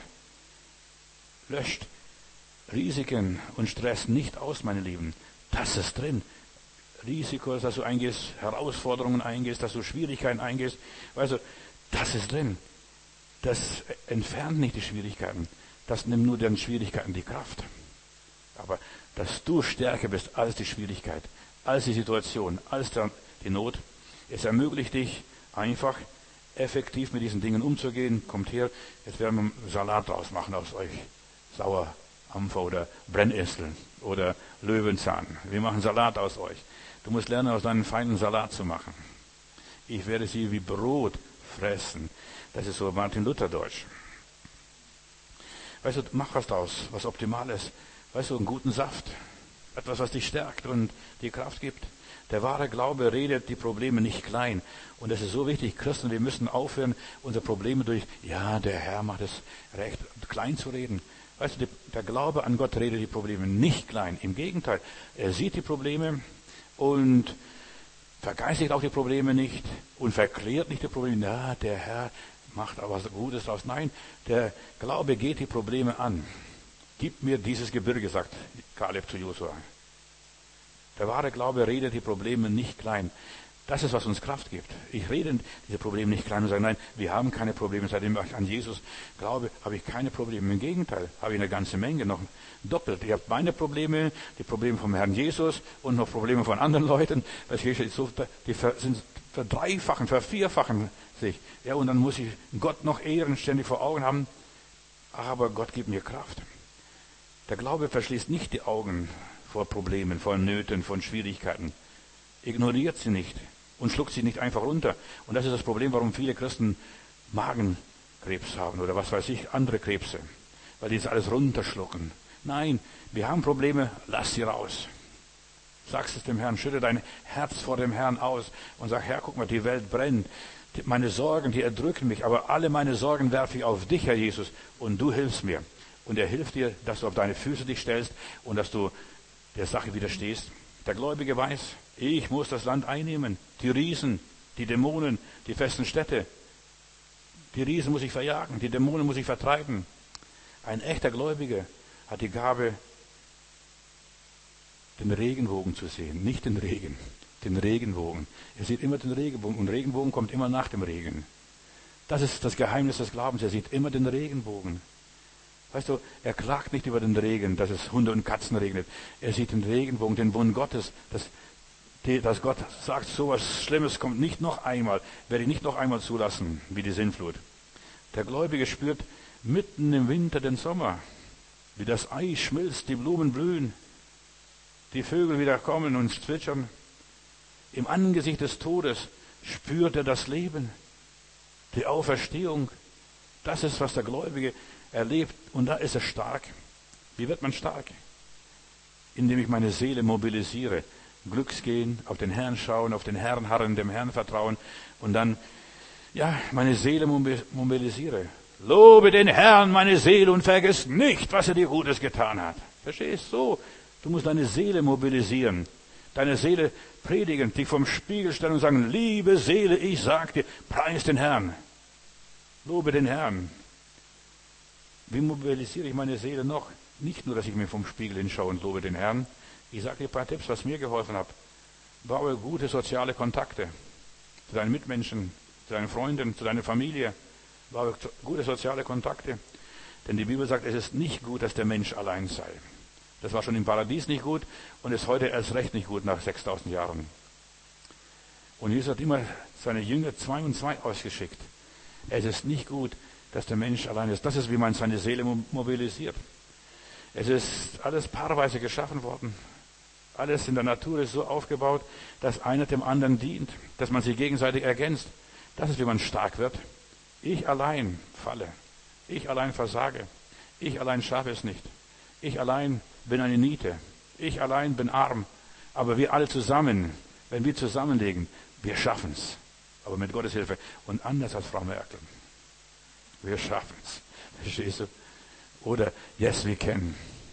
löscht Risiken und Stress nicht aus, meine Lieben. Das ist drin. Risiko, dass du eingehst, Herausforderungen eingehst, dass du Schwierigkeiten eingehst. Weißt du, das ist drin. Das entfernt nicht die Schwierigkeiten. Das nimmt nur den Schwierigkeiten die Kraft. Aber dass du stärker bist als die Schwierigkeit, als die Situation, als die Not, es ermöglicht dich einfach effektiv mit diesen Dingen umzugehen. Kommt her, jetzt werden wir einen Salat draus machen aus euch. Sauerampfer oder Brennnessel oder Löwenzahn. Wir machen Salat aus euch. Du musst lernen, aus deinen Feinden Salat zu machen. Ich werde sie wie Brot fressen. Das ist so Martin Luther Deutsch. Weißt du, mach was draus, was optimal ist. Weißt du, einen guten Saft. Etwas, was dich stärkt und dir Kraft gibt. Der wahre Glaube redet die Probleme nicht klein. Und das ist so wichtig, Christen, wir müssen aufhören, unsere Probleme durch, ja, der Herr macht es recht, klein zu reden. Weißt du, der Glaube an Gott redet die Probleme nicht klein. Im Gegenteil, er sieht die Probleme und vergeistigt auch die Probleme nicht und verklärt nicht die Probleme. Ja, der Herr macht aber was Gutes draus. Nein, der Glaube geht die Probleme an. Gib mir dieses Gebirge, sagt Kaleb zu Josua. Der wahre Glaube redet die Probleme nicht klein. Das ist, was uns Kraft gibt. Ich rede diese Probleme nicht klein und sage, nein, wir haben keine Probleme. Seitdem ich an Jesus glaube, habe ich keine Probleme. Im Gegenteil, habe ich eine ganze Menge, noch doppelt. Ich habe meine Probleme, die Probleme vom Herrn Jesus und noch Probleme von anderen Leuten. Die sind verdreifachen, vervierfachen sich. Ja, und dann muss ich Gott noch ehren, ständig vor Augen haben. Aber Gott gibt mir Kraft. Der Glaube verschließt nicht die Augen vor Problemen, vor Nöten, von Schwierigkeiten. Ignoriert sie nicht und schluckt sie nicht einfach runter. Und das ist das Problem, warum viele Christen Magenkrebs haben oder was weiß ich, andere Krebse. Weil die das alles runterschlucken. Nein, wir haben Probleme, lass sie raus. Sagst es dem Herrn, schütte dein Herz vor dem Herrn aus und sag, Herr, guck mal, die Welt brennt. Meine Sorgen, die erdrücken mich, aber alle meine Sorgen werfe ich auf dich, Herr Jesus, und du hilfst mir. Und er hilft dir, dass du auf deine Füße dich stellst und dass du der Sache widerstehst. Der Gläubige weiß, ich muss das Land einnehmen. Die Riesen, die Dämonen, die festen Städte. Die Riesen muss ich verjagen, die Dämonen muss ich vertreiben. Ein echter Gläubiger hat die Gabe, den Regenbogen zu sehen. Nicht den Regen, den Regenbogen. Er sieht immer den Regenbogen und Regenbogen kommt immer nach dem Regen. Das ist das Geheimnis des Glaubens. Er sieht immer den Regenbogen. Weißt du, er klagt nicht über den Regen, dass es Hunde und Katzen regnet. Er sieht den Regenbogen, den Bund Gottes, dass, dass Gott sagt, so was Schlimmes kommt nicht noch einmal, werde ich nicht noch einmal zulassen, wie die Sintflut. Der Gläubige spürt mitten im Winter den Sommer, wie das Eis schmilzt, die Blumen blühen, die Vögel wieder kommen und zwitschern. Im Angesicht des Todes spürt er das Leben, die Auferstehung. Das ist, was der Gläubige erlebt, und da ist er stark. Wie wird man stark? Indem ich meine Seele mobilisiere. Glücksgehen, auf den Herrn schauen, auf den Herrn harren, dem Herrn vertrauen und dann, ja, meine Seele mobilisiere. Lobe den Herrn, meine Seele, und vergiss nicht, was er dir Gutes getan hat. Verstehst du? So, du musst deine Seele mobilisieren. Deine Seele predigen, dich vom Spiegel stellen und sagen, liebe Seele, ich sag dir, preis den Herrn. Lobe den Herrn. Wie mobilisiere ich meine Seele noch? Nicht nur, dass ich mir vom Spiegel hinschaue und lobe den Herrn. Ich sage dir ein paar Tipps, was mir geholfen hat. Baue gute soziale Kontakte zu deinen Mitmenschen, zu deinen Freunden, zu deiner Familie. Baue gute soziale Kontakte. Denn die Bibel sagt, es ist nicht gut, dass der Mensch allein sei. Das war schon im Paradies nicht gut und ist heute erst recht nicht gut nach sechstausend Jahren. Und Jesus hat immer seine Jünger zwei und zwei ausgeschickt. Es ist nicht gut, dass der Mensch allein ist. Das ist, wie man seine Seele mobilisiert. Es ist alles paarweise geschaffen worden. Alles in der Natur ist so aufgebaut, dass einer dem anderen dient, dass man sich gegenseitig ergänzt. Das ist, wie man stark wird. Ich allein falle. Ich allein versage. Ich allein schaffe es nicht. Ich allein bin eine Niete. Ich allein bin arm. Aber wir alle zusammen, wenn wir zusammenlegen, wir schaffen es. Aber mit Gottes Hilfe. Und anders als Frau Merkel. Wir schaffen es. Verstehst du? Oder Yes, we can.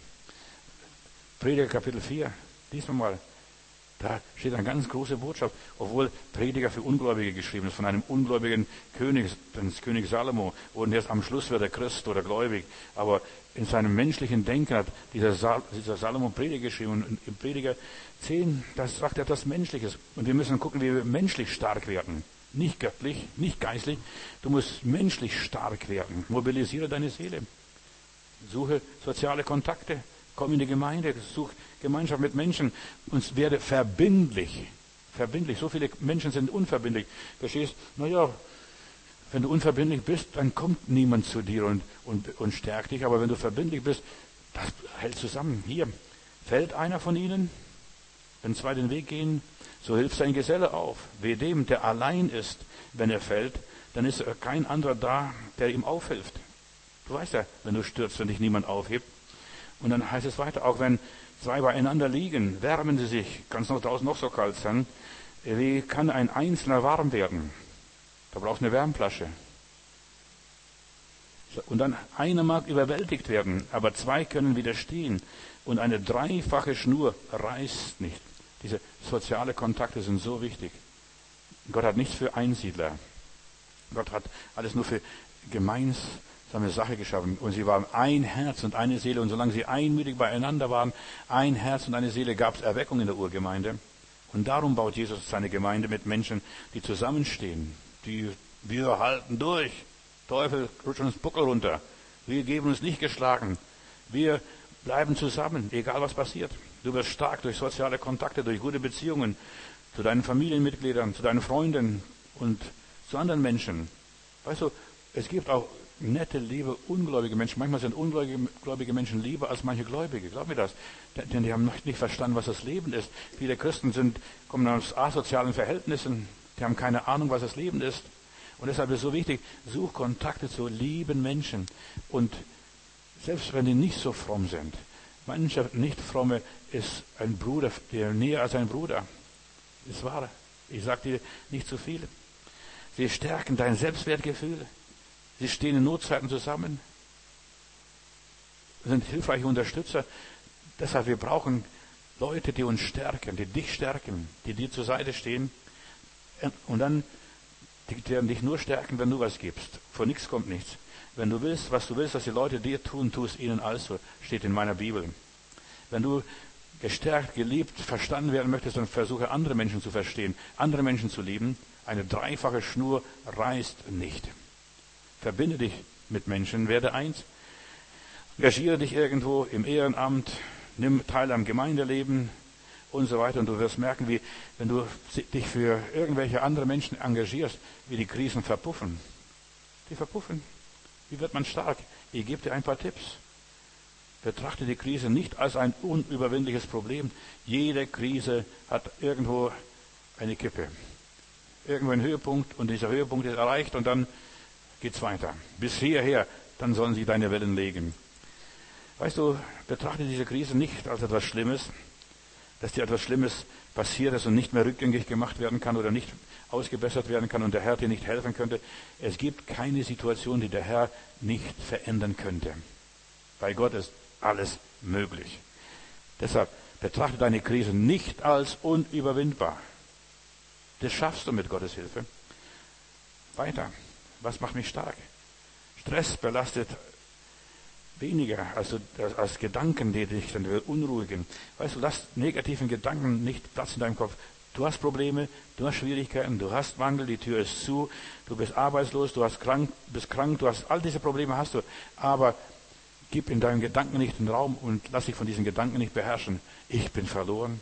Prediger Kapitel vier. Diesmal mal. Da steht eine ganz große Botschaft. Obwohl Prediger für Ungläubige geschrieben ist. Von einem ungläubigen König, des König Salomo. Und erst am Schluss wird er Christ oder gläubig. Aber in seinem menschlichen Denken hat dieser, Sal, dieser Salomo Prediger geschrieben. Und im Prediger zehn, das sagt er etwas Menschliches. Und wir müssen gucken, wie wir menschlich stark werden. Nicht göttlich, nicht geistlich. Du musst menschlich stark werden. Mobilisiere deine Seele. Suche soziale Kontakte. Komm in die Gemeinde. Such Gemeinschaft mit Menschen. Und werde verbindlich. Verbindlich. So viele Menschen sind unverbindlich. Verstehst? Naja, wenn du unverbindlich bist, dann kommt niemand zu dir und, und, und stärkt dich. Aber wenn du verbindlich bist, das hält zusammen. Hier, fällt einer von ihnen, wenn zwei den Weg gehen, so hilft sein Geselle auf. Wehe dem, der allein ist, wenn er fällt, dann ist kein anderer da, der ihm aufhilft. Du weißt ja, wenn du stürzt, wenn dich niemand aufhebt. Und dann heißt es weiter, auch wenn zwei beieinander liegen, wärmen sie sich, kann es noch draußen noch so kalt sein. Wie kann ein Einzelner warm werden? Da brauchst du eine Wärmflasche. Und dann einer mag überwältigt werden, aber zwei können widerstehen. Und eine dreifache Schnur reißt nicht. Diese soziale Kontakte sind so wichtig. Gott hat nichts für Einsiedler. Gott hat alles nur für gemeinsame Sache geschaffen. Und sie waren ein Herz und eine Seele. Und solange sie einmütig beieinander waren, ein Herz und eine Seele, gab es Erweckung in der Urgemeinde. Und darum baut Jesus seine Gemeinde mit Menschen, die zusammenstehen. Die, wir halten durch. Teufel rutscht uns Buckel runter. Wir geben uns nicht geschlagen. Wir bleiben zusammen, egal was passiert. Du wirst stark durch soziale Kontakte, durch gute Beziehungen zu deinen Familienmitgliedern, zu deinen Freunden und zu anderen Menschen. Weißt du, es gibt auch nette, liebe, ungläubige Menschen. Manchmal sind ungläubige Menschen lieber als manche Gläubige. Glaub mir das. Denn die haben noch nicht verstanden, was das Leben ist. Viele Christen sind, kommen aus asozialen Verhältnissen. Die haben keine Ahnung, was das Leben ist. Und deshalb ist es so wichtig, such Kontakte zu lieben Menschen. Und selbst wenn die nicht so fromm sind, mancher Nicht-Fromme ist ein Bruder, der näher als ein Bruder. Ist wahr. Ich sage dir nicht zu viel. Sie stärken dein Selbstwertgefühl. Sie stehen in Notzeiten zusammen. Sind hilfreiche Unterstützer. Deshalb, wir brauchen Leute, die uns stärken, die dich stärken, die dir zur Seite stehen. Und dann, die werden dich nur stärken, wenn du was gibst. Von nichts kommt nichts. Wenn du willst, was du willst, dass die Leute dir tun, tu es ihnen also, steht in meiner Bibel. Wenn du gestärkt, geliebt, verstanden werden möchtest, dann versuche andere Menschen zu verstehen, andere Menschen zu lieben. Eine dreifache Schnur reißt nicht. Verbinde dich mit Menschen, werde eins. Engagiere dich irgendwo im Ehrenamt, nimm teil am Gemeindeleben und so weiter. Und du wirst merken, wie, wenn du dich für irgendwelche andere Menschen engagierst, wie die Krisen verpuffen. Die verpuffen. Wie wird man stark? Ich gebe dir ein paar Tipps. Betrachte die Krise nicht als ein unüberwindliches Problem. Jede Krise hat irgendwo eine Kippe. Irgendwo einen Höhepunkt und dieser Höhepunkt ist erreicht und dann geht's weiter. Bis hierher, dann sollen sie deine Wellen legen. Weißt du, betrachte diese Krise nicht als etwas Schlimmes, dass dir etwas Schlimmes passiert ist und nicht mehr rückgängig gemacht werden kann oder nicht ausgebessert werden kann und der Herr dir nicht helfen könnte. Es gibt keine Situation, die der Herr nicht verändern könnte. Bei Gott ist alles möglich. Deshalb betrachte deine Krise nicht als unüberwindbar. Das schaffst du mit Gottes Hilfe. Weiter. Was macht mich stark? Stress belastet weniger als, als Gedanken, die dich dann beunruhigen. Weißt du, lass negativen Gedanken nicht Platz in deinem Kopf. Du hast Probleme, du hast Schwierigkeiten, du hast Mangel, die Tür ist zu, du bist arbeitslos, du hast krank, bist krank, du hast all diese Probleme hast du. Aber gib in deinen Gedanken nicht den Raum und lass dich von diesen Gedanken nicht beherrschen. Ich bin verloren.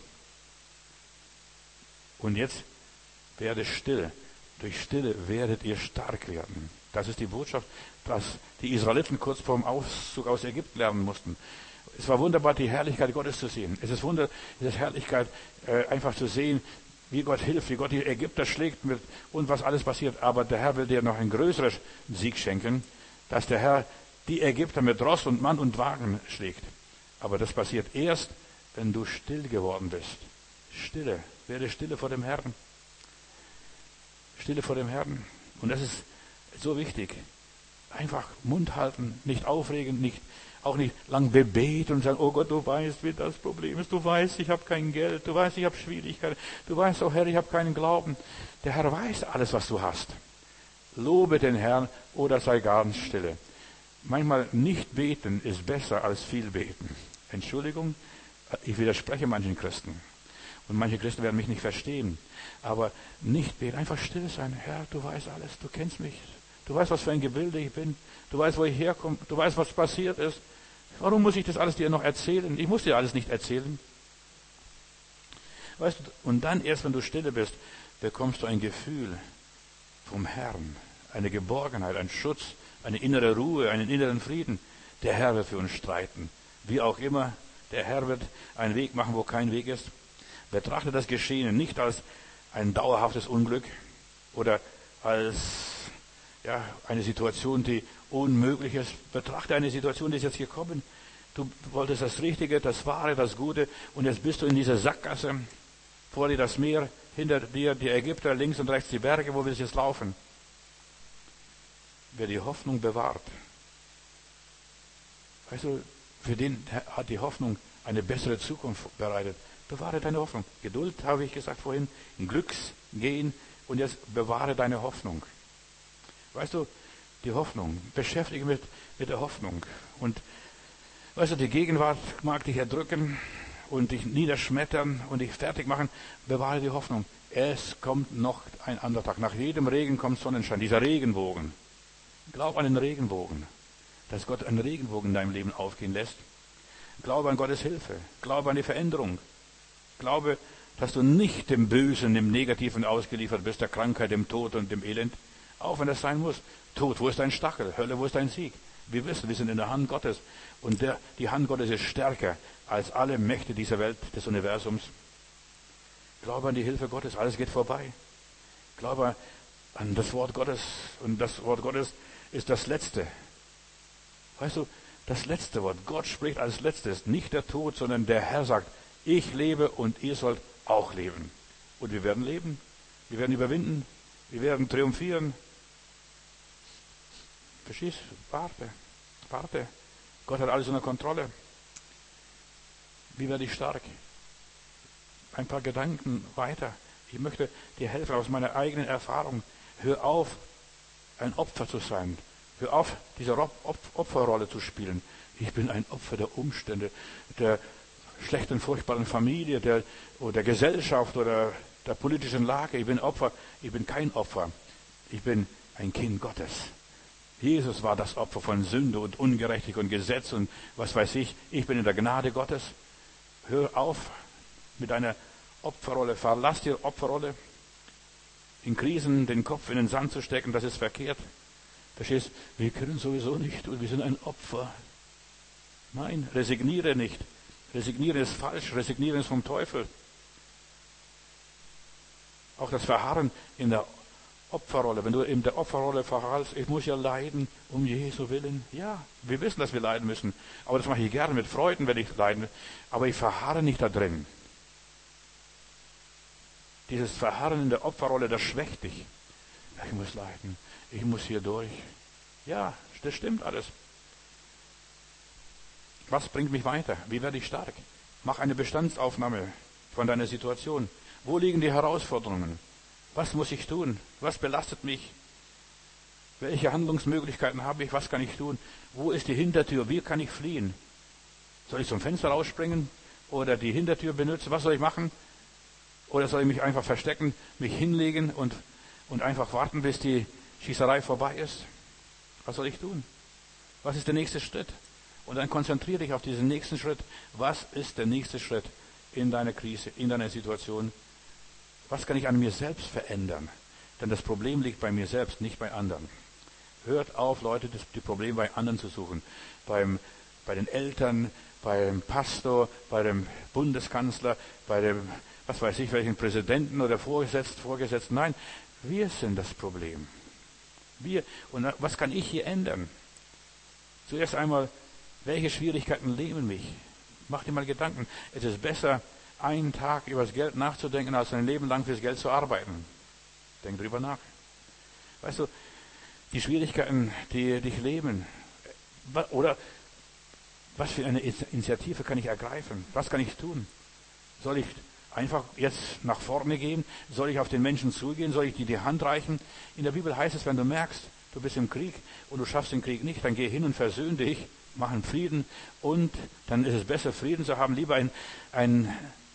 Und jetzt werde still. Durch Stille werdet ihr stark werden. Das ist die Botschaft, dass die Israeliten kurz vor dem Auszug aus Ägypten lernen mussten. Es war wunderbar, die Herrlichkeit Gottes zu sehen. Es ist wunder, es ist Herrlichkeit, äh, einfach zu sehen, wie Gott hilft, wie Gott die Ägypter schlägt mit, und was alles passiert. Aber der Herr will dir noch einen größeren Sieg schenken, dass der Herr die Ägypter mit Ross und Mann und Wagen schlägt. Aber das passiert erst, wenn du still geworden bist. Stille, werde stille vor dem Herrn. Stille vor dem Herrn. Und das ist so wichtig. Einfach Mund halten, nicht aufregen, nicht, auch nicht lang bebeten und sagen, oh Gott, du weißt, wie das Problem ist. Du weißt, ich habe kein Geld. Du weißt, ich habe Schwierigkeiten. Du weißt, oh Herr, ich habe keinen Glauben. Der Herr weiß alles, was du hast. Lobe den Herrn oder sei ganz stille. Manchmal nicht beten ist besser als viel beten. Entschuldigung, ich widerspreche manchen Christen. Und manche Christen werden mich nicht verstehen. Aber nicht beten, einfach still sein. Herr, du weißt alles, du kennst mich. Du weißt, was für ein Gebilde ich bin. Du weißt, wo ich herkomme. Du weißt, was passiert ist. Warum muss ich das alles dir noch erzählen? Ich muss dir alles nicht erzählen. Weißt du, und dann erst, wenn du stille bist, bekommst du ein Gefühl vom Herrn. Eine Geborgenheit, ein Schutz, eine innere Ruhe, einen inneren Frieden. Der Herr wird für uns streiten. Wie auch immer, der Herr wird einen Weg machen, wo kein Weg ist. Betrachte das Geschehene nicht als ein dauerhaftes Unglück oder als ja, eine Situation, die unmöglich ist. Betrachte eine Situation, die ist jetzt gekommen. Du wolltest das Richtige, das Wahre, das Gute und jetzt bist du in dieser Sackgasse. Vor dir das Meer, hinter dir die Ägypter, links und rechts die Berge, wo willst du jetzt laufen? Wer die Hoffnung bewahrt, weißt du, für den hat die Hoffnung eine bessere Zukunft bereitet. Bewahre deine Hoffnung. Geduld, habe ich gesagt vorhin, Glücksgehen und jetzt bewahre deine Hoffnung. Weißt du, die Hoffnung, beschäftige mit, mit der Hoffnung. Und weißt du, die Gegenwart mag dich erdrücken und dich niederschmettern und dich fertig machen. Bewahre die Hoffnung. Es kommt noch ein anderer Tag. Nach jedem Regen kommt Sonnenschein, dieser Regenbogen. Glaub an den Regenbogen, dass Gott einen Regenbogen in deinem Leben aufgehen lässt. Glaube an Gottes Hilfe. Glaube an die Veränderung. Glaube, dass du nicht dem Bösen, dem Negativen ausgeliefert bist, der Krankheit, dem Tod und dem Elend. Auch wenn das sein muss. Tod, wo ist dein Stachel? Hölle, wo ist dein Sieg? Wir wissen, wir sind in der Hand Gottes. Und der, die Hand Gottes ist stärker als alle Mächte dieser Welt, des Universums. Glaube an die Hilfe Gottes. Alles geht vorbei. Glaube an das Wort Gottes. Und das Wort Gottes ist das Letzte. Weißt du, das letzte Wort. Gott spricht als Letztes. Nicht der Tod, sondern der Herr sagt, ich lebe und ihr sollt auch leben. Und wir werden leben. Wir werden überwinden. Wir werden triumphieren. Verstehst? Warte. Warte. Gott hat alles unter Kontrolle. Wie werde ich stark? Ein paar Gedanken weiter. Ich möchte dir helfen aus meiner eigenen Erfahrung. Hör auf, ein Opfer zu sein. Hör auf, diese Opferrolle zu spielen. Ich bin ein Opfer der Umstände, der schlechten, furchtbaren Familie, der, oder der Gesellschaft oder der politischen Lage. Ich bin Opfer. Ich bin kein Opfer. Ich bin ein Kind Gottes. Jesus war das Opfer von Sünde und Ungerechtigkeit und Gesetz und was weiß ich. Ich bin in der Gnade Gottes. Hör auf mit einer Opferrolle. Verlass die Opferrolle. In Krisen den Kopf in den Sand zu stecken, das ist verkehrt. Verstehst? Wir können sowieso nicht und wir sind ein Opfer. Nein, resigniere nicht. Resignieren ist falsch. Resignieren ist vom Teufel. Auch das Verharren in der Opferrolle. Wenn du in der Opferrolle verharrst, ich muss ja leiden um Jesu Willen. Ja, wir wissen, dass wir leiden müssen. Aber das mache ich gerne mit Freuden, wenn ich leiden. Aber ich verharre nicht da drin. Dieses Verharren in der Opferrolle, das schwächt dich. Ich muss leiden. Ich muss hier durch. Ja, das stimmt alles. Was bringt mich weiter? Wie werde ich stark? Mach eine Bestandsaufnahme von deiner Situation. Wo liegen die Herausforderungen? Was muss ich tun? Was belastet mich? Welche Handlungsmöglichkeiten habe ich? Was kann ich tun? Wo ist die Hintertür? Wie kann ich fliehen? Soll ich zum Fenster rausspringen oder die Hintertür benutzen? Was soll ich machen? Oder soll ich mich einfach verstecken, mich hinlegen und, und einfach warten, bis die Schießerei vorbei ist? Was soll ich tun? Was ist der nächste Schritt? Und dann konzentriere dich auf diesen nächsten Schritt. Was ist der nächste Schritt in deiner Krise, in deiner Situation? Was kann ich an mir selbst verändern? Denn das Problem liegt bei mir selbst, nicht bei anderen. Hört auf, Leute, das, die Probleme bei anderen zu suchen. Beim, bei den Eltern, beim Pastor, bei dem Bundeskanzler, bei dem, was weiß ich, welchen Präsidenten oder Vorgesetzten, Vorgesetzten. Nein, wir sind das Problem. Wir. Und was kann ich hier ändern? Zuerst einmal, welche Schwierigkeiten lähmen mich? Mach dir mal Gedanken. Es ist besser, einen Tag über das Geld nachzudenken, als ein Leben lang fürs Geld zu arbeiten. Denk drüber nach. Weißt du, die Schwierigkeiten, die dich lähmen, oder was für eine Initiative kann ich ergreifen? Was kann ich tun? Soll ich einfach jetzt nach vorne gehen? Soll ich auf den Menschen zugehen? Soll ich dir die Hand reichen? In der Bibel heißt es, wenn du merkst, du bist im Krieg und du schaffst den Krieg nicht, dann geh hin und versöhn dich, mach einen Frieden und dann ist es besser, Frieden zu haben, lieber ein, ein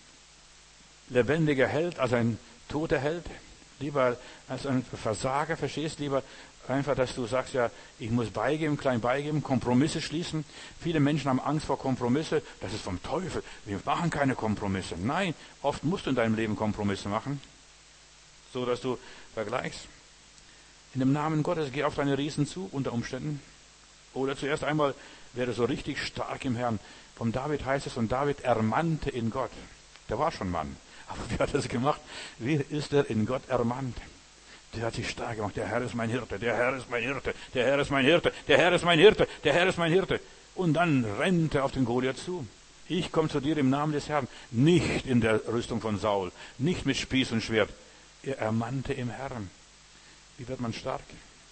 lebendiger Held als ein toter Held, lieber als ein Versager, verstehst, lieber einfach, dass du sagst, ja, ich muss beigeben, klein beigeben, Kompromisse schließen. Viele Menschen haben Angst vor Kompromisse, das ist vom Teufel, wir machen keine Kompromisse. Nein, oft musst du in deinem Leben Kompromisse machen, so dass du vergleichst. In dem Namen Gottes, geh auf deine Riesen zu, unter Umständen. Oder zuerst einmal, werde so richtig stark im Herrn. Vom David heißt es, und David ermannte in Gott. Der war schon Mann. Aber wie hat er es gemacht? Wie ist er in Gott ermannt? Der hat sich stark gemacht. Der Herr ist mein Hirte, der Herr ist mein Hirte, der Herr ist mein Hirte, der Herr ist mein Hirte, der Herr ist mein Hirte. Und dann rennt er auf den Goliath zu. Ich komme zu dir im Namen des Herrn. Nicht in der Rüstung von Saul, nicht mit Spieß und Schwert. Er ermannte im Herrn. Wie wird man stark?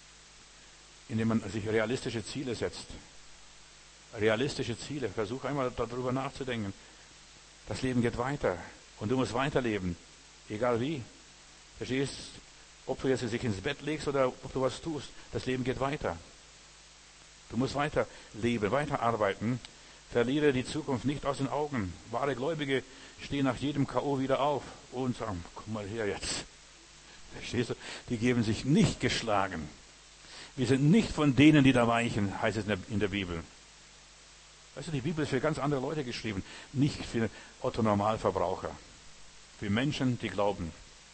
Indem man sich realistische Ziele setzt. Realistische Ziele. Versuch einmal darüber nachzudenken. Das Leben geht weiter. Und du musst weiterleben. Egal wie. Verstehst? Ob du jetzt dich ins Bett legst oder ob du was tust. Das Leben geht weiter. Du musst weiter leben, weiter arbeiten. Verliere die Zukunft nicht aus den Augen. Wahre Gläubige stehen nach jedem K O wieder auf und sagen, komm mal her jetzt. Verstehst du? Die geben sich nicht geschlagen. Wir sind nicht von denen, die da weichen, heißt es in der, in der Bibel. Weißt du, die Bibel ist für ganz andere Leute geschrieben, nicht für Otto-Normalverbraucher. Für Menschen, die glauben.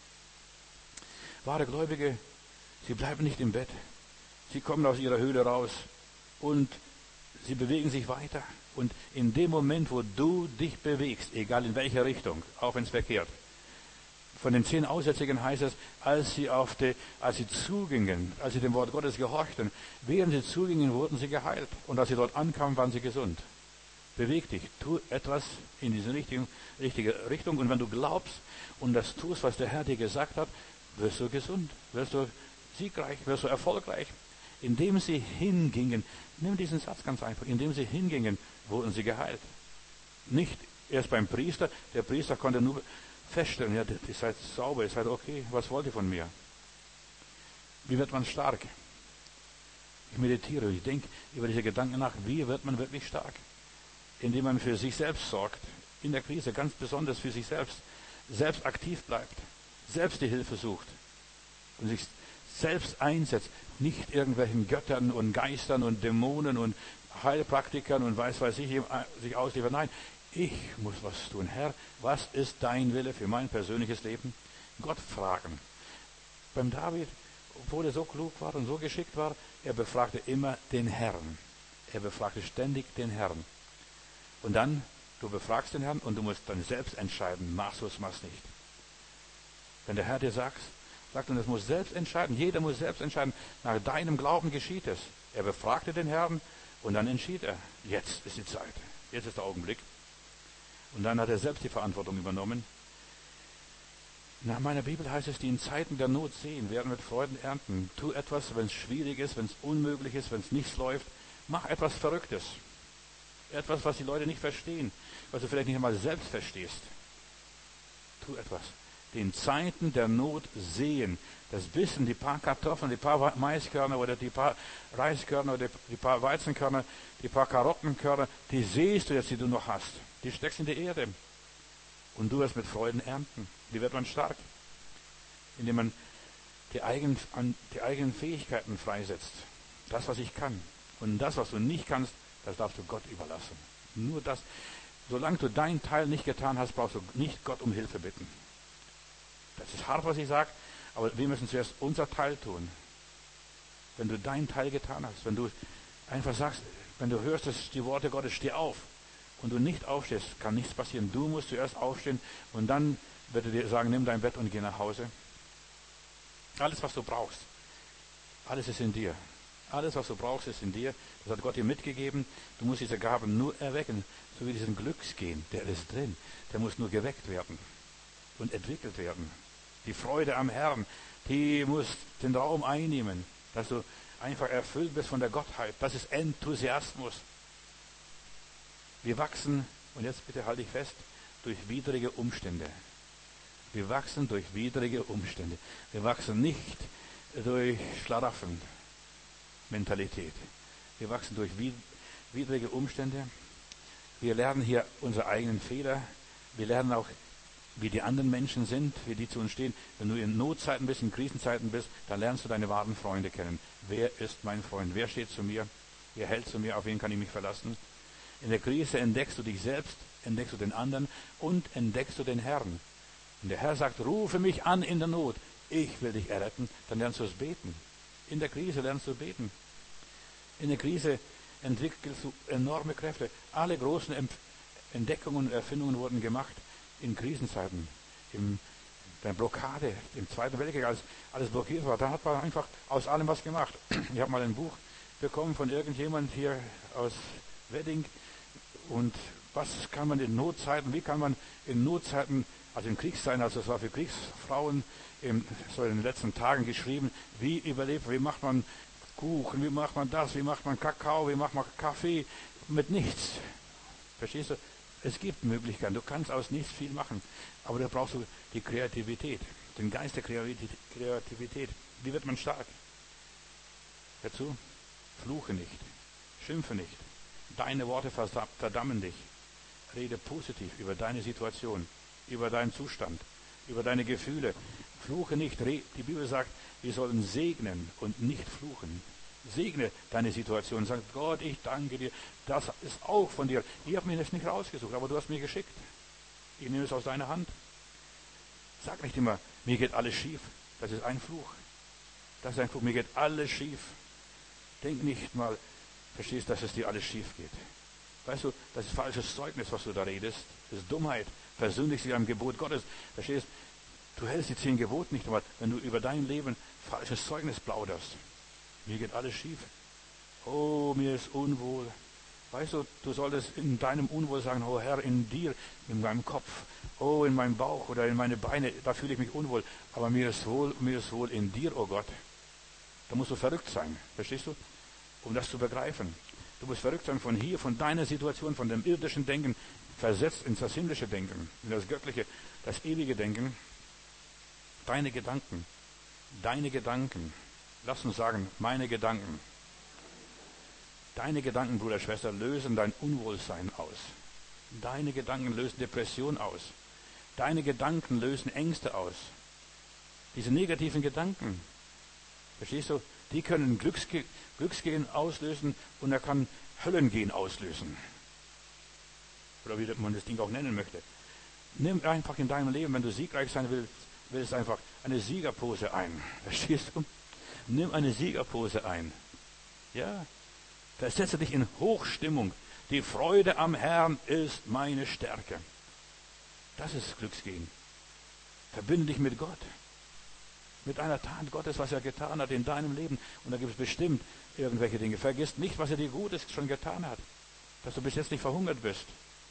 Wahre Gläubige, sie bleiben nicht im Bett. Sie kommen aus ihrer Höhle raus und sie bewegen sich weiter. Und in dem Moment, wo du dich bewegst, egal in welcher Richtung, auch wenn es verkehrt, von den zehn Aussätzigen heißt es, als sie auf die, als sie zugingen, als sie dem Wort Gottes gehorchten, während sie zugingen, wurden sie geheilt. Und als sie dort ankamen, waren sie gesund. Beweg dich, tu etwas in diese richtige, richtige Richtung. Und wenn du glaubst und das tust, was der Herr dir gesagt hat, wirst du gesund, wirst du siegreich, wirst du erfolgreich. Indem sie hingingen, nimm diesen Satz ganz einfach, indem sie hingingen, wurden sie geheilt. Nicht erst beim Priester, der Priester konnte nur feststellen, ja, ihr seid sauber, ihr seid okay, was wollt ihr von mir? Wie wird man stark? Ich meditiere, ich denke über diese Gedanken nach, wie wird man wirklich stark? Indem man für sich selbst sorgt, in der Krise, ganz besonders für sich selbst, selbst aktiv bleibt, selbst die Hilfe sucht und sich selbst einsetzt, nicht irgendwelchen Göttern und Geistern und Dämonen und Heilpraktikern und weiß weiß ich, sich ausliefert. Nein, ich muss was tun. Herr, was ist dein Wille für mein persönliches Leben? Gott fragen. Beim David, obwohl er so klug war und so geschickt war, er befragte immer den Herrn. Er befragte ständig den Herrn. Und dann, du befragst den Herrn und du musst dann selbst entscheiden, machst du es, machst nicht. Wenn der Herr dir sagt, sagt und es muss selbst entscheiden, jeder muss selbst entscheiden, nach deinem Glauben geschieht es. Er befragte den Herrn und dann entschied er, jetzt ist die Zeit, jetzt ist der Augenblick. Und dann hat er selbst die Verantwortung übernommen. Nach meiner Bibel heißt es, die in Zeiten der Not sehen, werden mit Freuden ernten. Tu etwas, wenn es schwierig ist, wenn es unmöglich ist, wenn es nichts läuft. Mach etwas Verrücktes. Etwas, was die Leute nicht verstehen, was du vielleicht nicht einmal selbst verstehst. Tu etwas. die in Zeiten der Not sehen. Das Bissen, die paar Kartoffeln, die paar Maiskörner oder die paar Reiskörner oder die paar Weizenkörner, die paar Karottenkörner, die siehst du jetzt, die du noch hast. Die steckst in die Erde. Und du wirst mit Freuden ernten. Wie wird man stark? Indem man die eigenen, die eigenen Fähigkeiten freisetzt. Das, was ich kann. Und das, was du nicht kannst, das darfst du Gott überlassen. Nur das. Solange du deinen Teil nicht getan hast, brauchst du nicht Gott um Hilfe bitten. Das ist hart, was ich sage, aber wir müssen zuerst unser Teil tun. Wenn du deinen Teil getan hast, wenn du einfach sagst, wenn du hörst, dass die Worte Gottes, steh auf, und du nicht aufstehst, kann nichts passieren. Du musst zuerst aufstehen und dann wird er dir sagen, nimm dein Bett und geh nach Hause. Alles, was du brauchst, alles ist in dir. Alles, was du brauchst, ist in dir. Das hat Gott dir mitgegeben. Du musst diese Gaben nur erwecken, so wie diesen Glücksgehen, der ist drin. Der muss nur geweckt werden und entwickelt werden. Die Freude am Herrn, die muss den Raum einnehmen, dass du einfach erfüllt bist von der Gottheit. Das ist Enthusiasmus. Wir wachsen, und jetzt bitte halte ich fest, durch widrige Umstände. Wir wachsen durch widrige Umstände. Wir wachsen nicht durch Schlaraffen-Mentalität. Wir wachsen durch widrige Umstände. Wir lernen hier unsere eigenen Fehler. Wir lernen auch, wie die anderen Menschen sind, wie die zu uns stehen. Wenn du in Notzeiten bist, in Krisenzeiten bist, dann lernst du deine wahren Freunde kennen. Wer ist mein Freund? Wer steht zu mir? Wer hält zu mir? Auf wen kann ich mich verlassen? In der Krise entdeckst du dich selbst, entdeckst du den anderen und entdeckst du den Herrn. Und der Herr sagt, rufe mich an in der Not. Ich will dich erretten. Dann lernst du es beten. In der Krise lernst du beten. In der Krise entwickelst du enorme Kräfte. Alle großen Entdeckungen und Erfindungen wurden gemacht in Krisenzeiten. In der Blockade, im Zweiten Weltkrieg, als alles blockiert war. Da hat man einfach aus allem was gemacht. Ich habe mal ein Buch bekommen von irgendjemand hier aus Wedding. Und was kann man in Notzeiten, wie kann man in Notzeiten, also in Kriegszeiten, also es war für Kriegsfrauen im, so in den letzten Tagen geschrieben, wie überlebt, wie macht man Kuchen, wie macht man das, wie macht man Kakao, wie macht man Kaffee, mit nichts. Verstehst du? Es gibt Möglichkeiten, du kannst aus nichts viel machen, aber da brauchst du die Kreativität, den Geist der Kreativität. Wie wird man stark? Dazu, fluche nicht, schimpfe nicht. Deine Worte verdammen dich. Rede positiv über deine Situation, über deinen Zustand, über deine Gefühle. Fluche nicht. Die Bibel sagt, wir sollen segnen und nicht fluchen. Segne deine Situation. Sag, Gott, ich danke dir. Das ist auch von dir. Ich habe mir das nicht rausgesucht, aber du hast mir geschickt. Ich nehme es aus deiner Hand. Sag nicht immer, mir geht alles schief. Das ist ein Fluch. Das ist ein Fluch. Mir geht alles schief. Denk nicht mal, verstehst, dass es dir alles schief geht. Weißt du, das ist falsches Zeugnis, was du da redest. Das ist Dummheit. Versündigst dich am Gebot Gottes. Verstehst, du hältst die zehn Gebote nicht, aber wenn du über dein Leben falsches Zeugnis plauderst. Mir geht alles schief. Oh, mir ist unwohl. Weißt du, du solltest in deinem Unwohl sagen, oh Herr, in dir, in meinem Kopf, oh, in meinem Bauch oder in meine Beine, da fühle ich mich unwohl. Aber mir ist wohl, mir ist wohl in dir, oh Gott. Da musst du verrückt sein. Verstehst du? Um das zu begreifen. Du musst verrückt sein von hier, von deiner Situation, von dem irdischen Denken, versetzt ins das himmlische Denken, in das göttliche, das ewige Denken. Deine Gedanken, deine Gedanken, lass uns sagen, meine Gedanken. Deine Gedanken, Bruder, Schwester, lösen dein Unwohlsein aus. Deine Gedanken lösen Depression aus. Deine Gedanken lösen Ängste aus. Diese negativen Gedanken, verstehst du, die können Glücksge- Glücksgehen auslösen und er kann Höllengehen auslösen. Oder wie man das Ding auch nennen möchte. Nimm einfach in deinem Leben, wenn du siegreich sein willst, willst einfach eine Siegerpose ein. Verstehst du? Nimm eine Siegerpose ein. Ja. Versetze dich in Hochstimmung. Die Freude am Herrn ist meine Stärke. Das ist Glücksgehen. Verbinde dich mit Gott. Mit einer Tat Gottes, was er getan hat in deinem Leben. Und da gibt es bestimmt irgendwelche Dinge. Vergiss nicht, was er dir Gutes schon getan hat. Dass du bis jetzt nicht verhungert bist.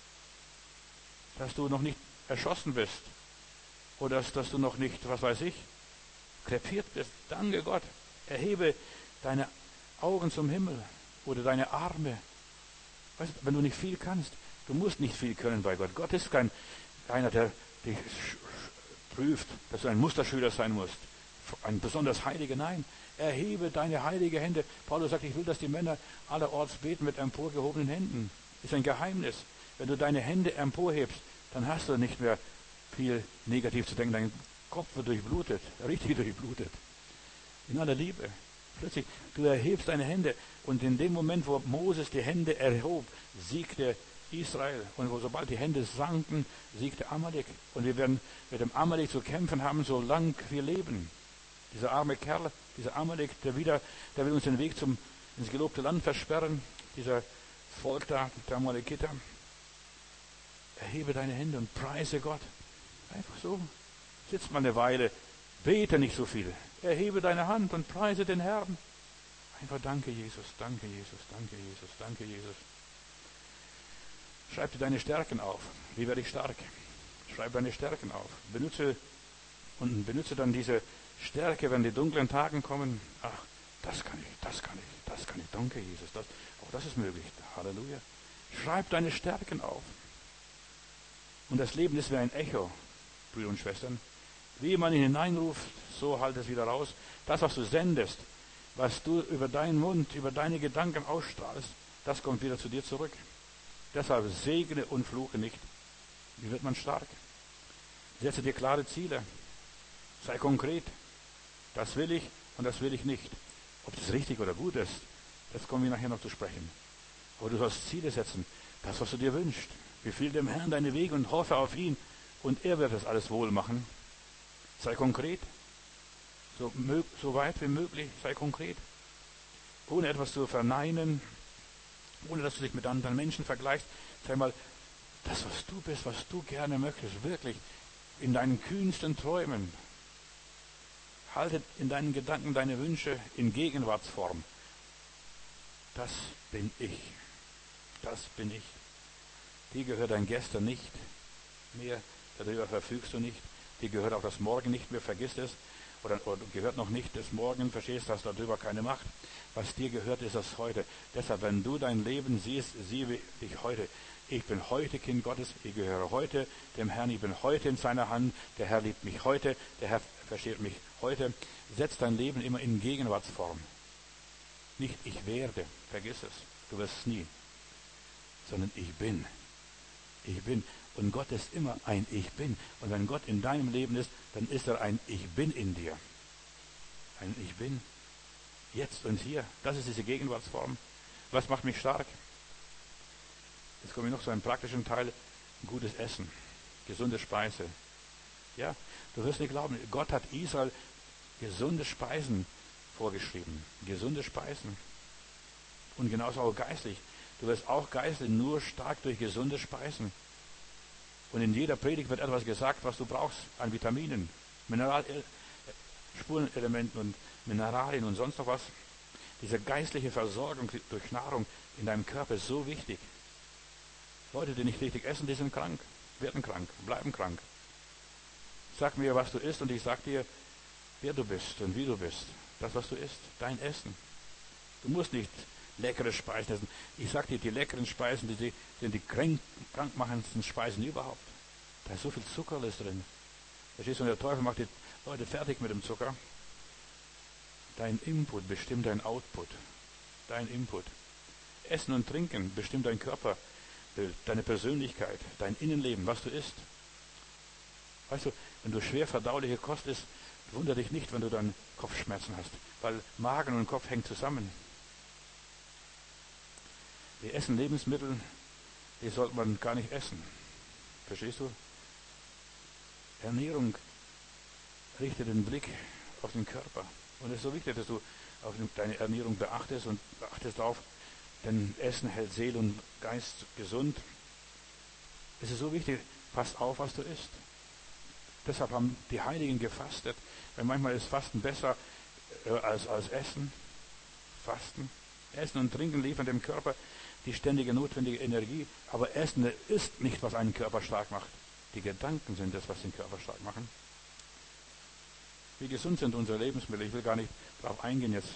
Dass du noch nicht erschossen bist. Oder dass, dass du noch nicht, was weiß ich, krepiert bist. Danke Gott. Erhebe deine Augen zum Himmel. Oder deine Arme. Weißt du, wenn du nicht viel kannst, du musst nicht viel können bei Gott. Gott ist kein einer, der dich prüft, dass du ein Musterschüler sein musst. Ein besonders Heiliger. Nein, erhebe deine heilige Hände. Paulus sagt, ich will, dass die Männer allerorts beten mit emporgehobenen Händen. Ist ein Geheimnis. Wenn du deine Hände emporhebst, dann hast du nicht mehr viel negativ zu denken. Dein Kopf wird durchblutet, richtig durchblutet. In aller Liebe. Plötzlich, du erhebst deine Hände und in dem Moment, wo Moses die Hände erhob, siegte Israel. Und wo, sobald die Hände sanken, siegte Amalek. Und wir werden mit dem Amalek zu kämpfen haben, solange wir leben. Dieser arme Kerl, dieser Amalek, der wieder, der will uns den Weg zum, ins gelobte Land versperren. Dieser Volk da, der Amalekiter. Erhebe deine Hände und preise Gott. Einfach so. Sitz mal eine Weile. Bete nicht so viel. Erhebe deine Hand und preise den Herrn. Einfach danke Jesus, danke Jesus, danke Jesus, danke Jesus. Schreib dir deine Stärken auf. Wie werde ich stark? Schreib deine Stärken auf. Benutze und benutze dann diese Stärke, wenn die dunklen Tage kommen. Ach, das kann ich, das kann ich, das kann ich. Danke Jesus. Das, auch das ist möglich. Halleluja. Schreib deine Stärken auf. Und das Leben ist wie ein Echo, Brüder und Schwestern. Wie man ihn hineinruft, so halt es wieder raus. Das, was du sendest, was du über deinen Mund, über deine Gedanken ausstrahlst, das kommt wieder zu dir zurück. Deshalb segne und fluche nicht. Wie wird man stark? Setze dir klare Ziele. Sei konkret. Das will ich und das will ich nicht. Ob das richtig oder gut ist, das kommen wir nachher noch zu sprechen. Aber du sollst Ziele setzen. Das, was du dir wünschst. Befiehl dem Herrn deine Wege und hoffe auf ihn. Und er wird das alles wohl machen. Sei konkret. So, so weit wie möglich, sei konkret. Ohne etwas zu verneinen. Ohne dass du dich mit anderen Menschen vergleichst. Sag mal, das, was du bist, was du gerne möchtest, wirklich in deinen kühnsten Träumen. Halte in deinen Gedanken deine Wünsche in Gegenwartsform. Das bin ich. Das bin ich. Dir gehört dein Gestern nicht mehr. Darüber verfügst du nicht. Dir gehört auch das Morgen nicht mehr. Vergiss es. Oder, oder gehört noch nicht das Morgen. Verstehst, hast darüber keine Macht. Was dir gehört, ist das heute. Deshalb, wenn du dein Leben siehst, siehe dich heute. Ich bin heute Kind Gottes. Ich gehöre heute dem Herrn. Ich bin heute in seiner Hand. Der Herr liebt mich heute. Der Herr versteht mich heute. Setz dein Leben immer in Gegenwartsform. Nicht ich werde. Vergiss es. Du wirst es nie. Sondern ich bin. Ich bin. Und Gott ist immer ein Ich Bin. Und wenn Gott in deinem Leben ist, dann ist er ein Ich Bin in dir. Ein Ich Bin. Jetzt und hier. Das ist diese Gegenwartsform. Was macht mich stark? Jetzt komme ich noch zu einem praktischen Teil. Gutes Essen. Gesunde Speise. Ja, du wirst nicht glauben, Gott hat Israel gesunde Speisen vorgeschrieben. Gesunde Speisen. Und genauso auch geistlich. Du wirst auch geistlich nur stark durch gesunde Speisen. Und in jeder Predigt wird etwas gesagt, was du brauchst an Vitaminen, Mineral, Spurenelementen und Mineralien und sonst noch was. Diese geistliche Versorgung durch Nahrung in deinem Körper ist so wichtig. Leute, die nicht richtig essen, die sind krank, werden krank, bleiben krank. Sag mir, was du isst und ich sag dir, wer du bist und wie du bist. Das, was du isst, dein Essen. Du musst nicht leckere Speisen essen. Ich sag dir, die leckeren Speisen, die, die sind die krank, krankmachendsten Speisen überhaupt. Da ist so viel Zuckerles drin. Verstehst du, und der Teufel macht die Leute fertig mit dem Zucker. Dein Input bestimmt dein Output. Dein Input. Essen und Trinken bestimmt dein Körperbild, deine Persönlichkeit, dein Innenleben, was du isst. Weißt du, wenn du schwer verdauliche Kost isst, wundere dich nicht, wenn du dann Kopfschmerzen hast, weil Magen und Kopf hängen zusammen. Wir essen Lebensmittel, die sollte man gar nicht essen. Verstehst du? Ernährung richtet den Blick auf den Körper. Und es ist so wichtig, dass du auf deine Ernährung beachtest und beachtest darauf, denn Essen hält Seele und Geist gesund. Es ist so wichtig, pass auf, was du isst. Deshalb haben die Heiligen gefastet, weil manchmal ist Fasten besser äh, als, als Essen. Fasten. Essen und Trinken liefern dem Körper die ständige notwendige Energie, aber Essen ist nicht, was einen Körper stark macht. Die Gedanken sind das, was den Körper stark machen. Wie gesund sind unsere Lebensmittel? Ich will gar nicht darauf eingehen jetzt.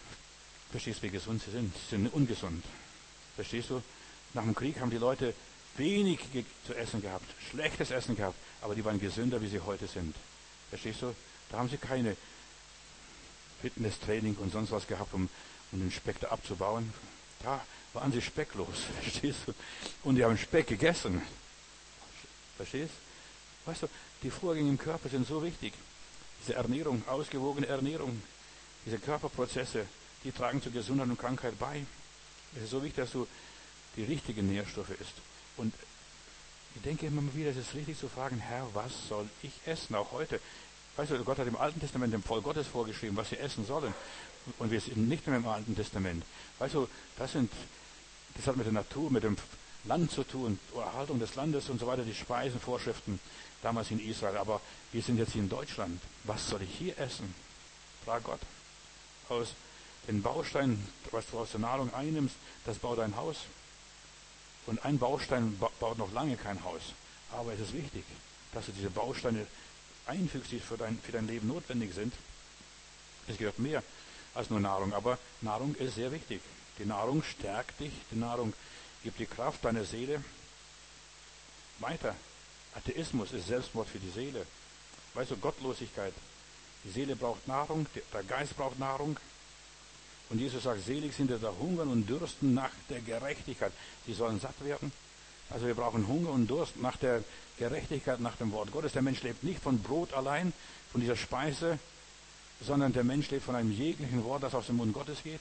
Verstehst du, wie gesund sie sind? Sie sind ungesund. Verstehst du? Nach dem Krieg haben die Leute wenig zu essen gehabt, schlechtes Essen gehabt, aber die waren gesünder, wie sie heute sind. Verstehst du? Da haben sie keine Fitnesstraining und sonst was gehabt, um, um den Speck da abzubauen. Da waren sie specklos, verstehst du? Und die haben Speck gegessen. Verstehst? Weißt du, die Vorgänge im Körper sind so wichtig. Diese Ernährung, ausgewogene Ernährung, diese Körperprozesse, die tragen zur Gesundheit und Krankheit bei. Es ist so wichtig, dass du die richtigen Nährstoffe isst. Und ich denke immer wieder, es ist richtig zu fragen, Herr, was soll ich essen, auch heute? Weißt du, Gott hat im Alten Testament dem Volk Gottes vorgeschrieben, was sie essen sollen. Und wir sind nicht mehr im Alten Testament. Weißt du, das sind, das hat mit der Natur, mit dem Land zu tun, Erhaltung des Landes und so weiter, die Speisenvorschriften damals in Israel. Aber wir sind jetzt hier in Deutschland. Was soll ich hier essen? Frag Gott. Aus den Bausteinen, was du aus der Nahrung einnimmst, das baut ein Haus. Und ein Baustein baut noch lange kein Haus. Aber es ist wichtig, dass du diese Bausteine einfügst, die für dein, für dein Leben notwendig sind. Es gehört mehr als nur Nahrung, aber Nahrung ist sehr wichtig. Die Nahrung stärkt dich, die Nahrung gibt dir Kraft, deiner Seele. Weiter. Atheismus ist Selbstmord für die Seele. Weißt du, Gottlosigkeit. Die Seele braucht Nahrung, der Geist braucht Nahrung. Und Jesus sagt, selig sind die da hungern und dürsten nach der Gerechtigkeit. Sie sollen satt werden. Also wir brauchen Hunger und Durst nach der Gerechtigkeit, nach dem Wort Gottes. Der Mensch lebt nicht von Brot allein, von dieser Speise, sondern der Mensch lebt von einem jeglichen Wort, das aus dem Mund Gottes geht.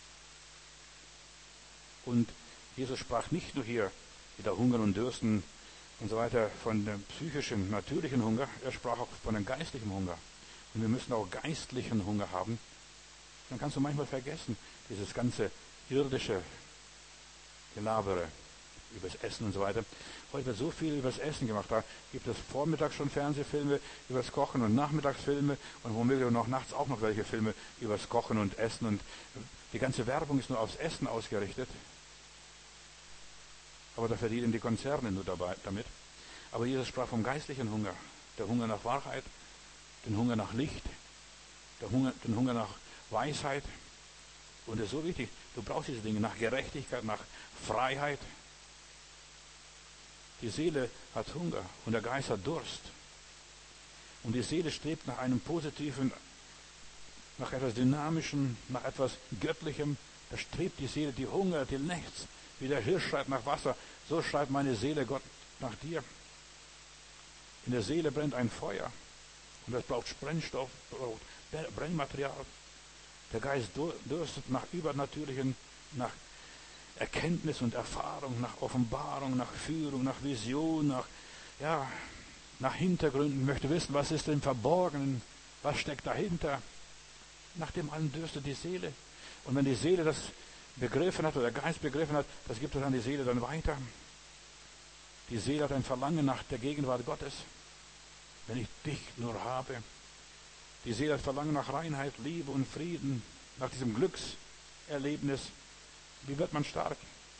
Und Jesus sprach nicht nur hier, die da hungern und dürsten und so weiter, von dem psychischen, natürlichen Hunger. Er sprach auch von dem geistlichen Hunger. Und wir müssen auch geistlichen Hunger haben. Dann kannst du manchmal vergessen, dieses ganze irdische Gelabere über das Essen und so weiter. Heute wird so viel über das Essen gemacht. Da gibt es vormittags schon Fernsehfilme über das Kochen und Nachmittagsfilme und womöglich noch nachts auch noch welche Filme über das Kochen und Essen. Und die ganze Werbung ist nur aufs Essen ausgerichtet. Aber da verdienen die Konzerne nur dabei, damit. Aber Jesus sprach vom geistlichen Hunger. Der Hunger nach Wahrheit, den Hunger nach Licht, der Hunger, den Hunger nach Weisheit. Und es ist so wichtig, du brauchst diese Dinge nach Gerechtigkeit, nach Freiheit. Die Seele hat Hunger und der Geist hat Durst. Und die Seele strebt nach einem positiven, nach etwas Dynamischem, nach etwas Göttlichem. Da strebt die Seele, die hungert, die lechzt. Wie der Hirsch schreit nach Wasser, so schreit meine Seele Gott nach dir. In der Seele brennt ein Feuer. Und das braucht Brennstoff, braucht Brennmaterial. Der Geist dürstet nach Übernatürlichen, nach Erkenntnis und Erfahrung, nach Offenbarung, nach Führung, nach Vision, nach, ja, nach Hintergründen. Ich möchte wissen, was ist denn Verborgenen, was steckt dahinter. Nach dem allen dürstet die Seele. Und wenn die Seele das begriffen hat, oder der Geist begriffen hat, das gibt es an die Seele dann weiter. Die Seele hat ein Verlangen nach der Gegenwart Gottes. Wenn ich dich nur habe. Die Seele hat Verlangen nach Reinheit, Liebe und Frieden, nach diesem Glückserlebnis. Wie wird man stark?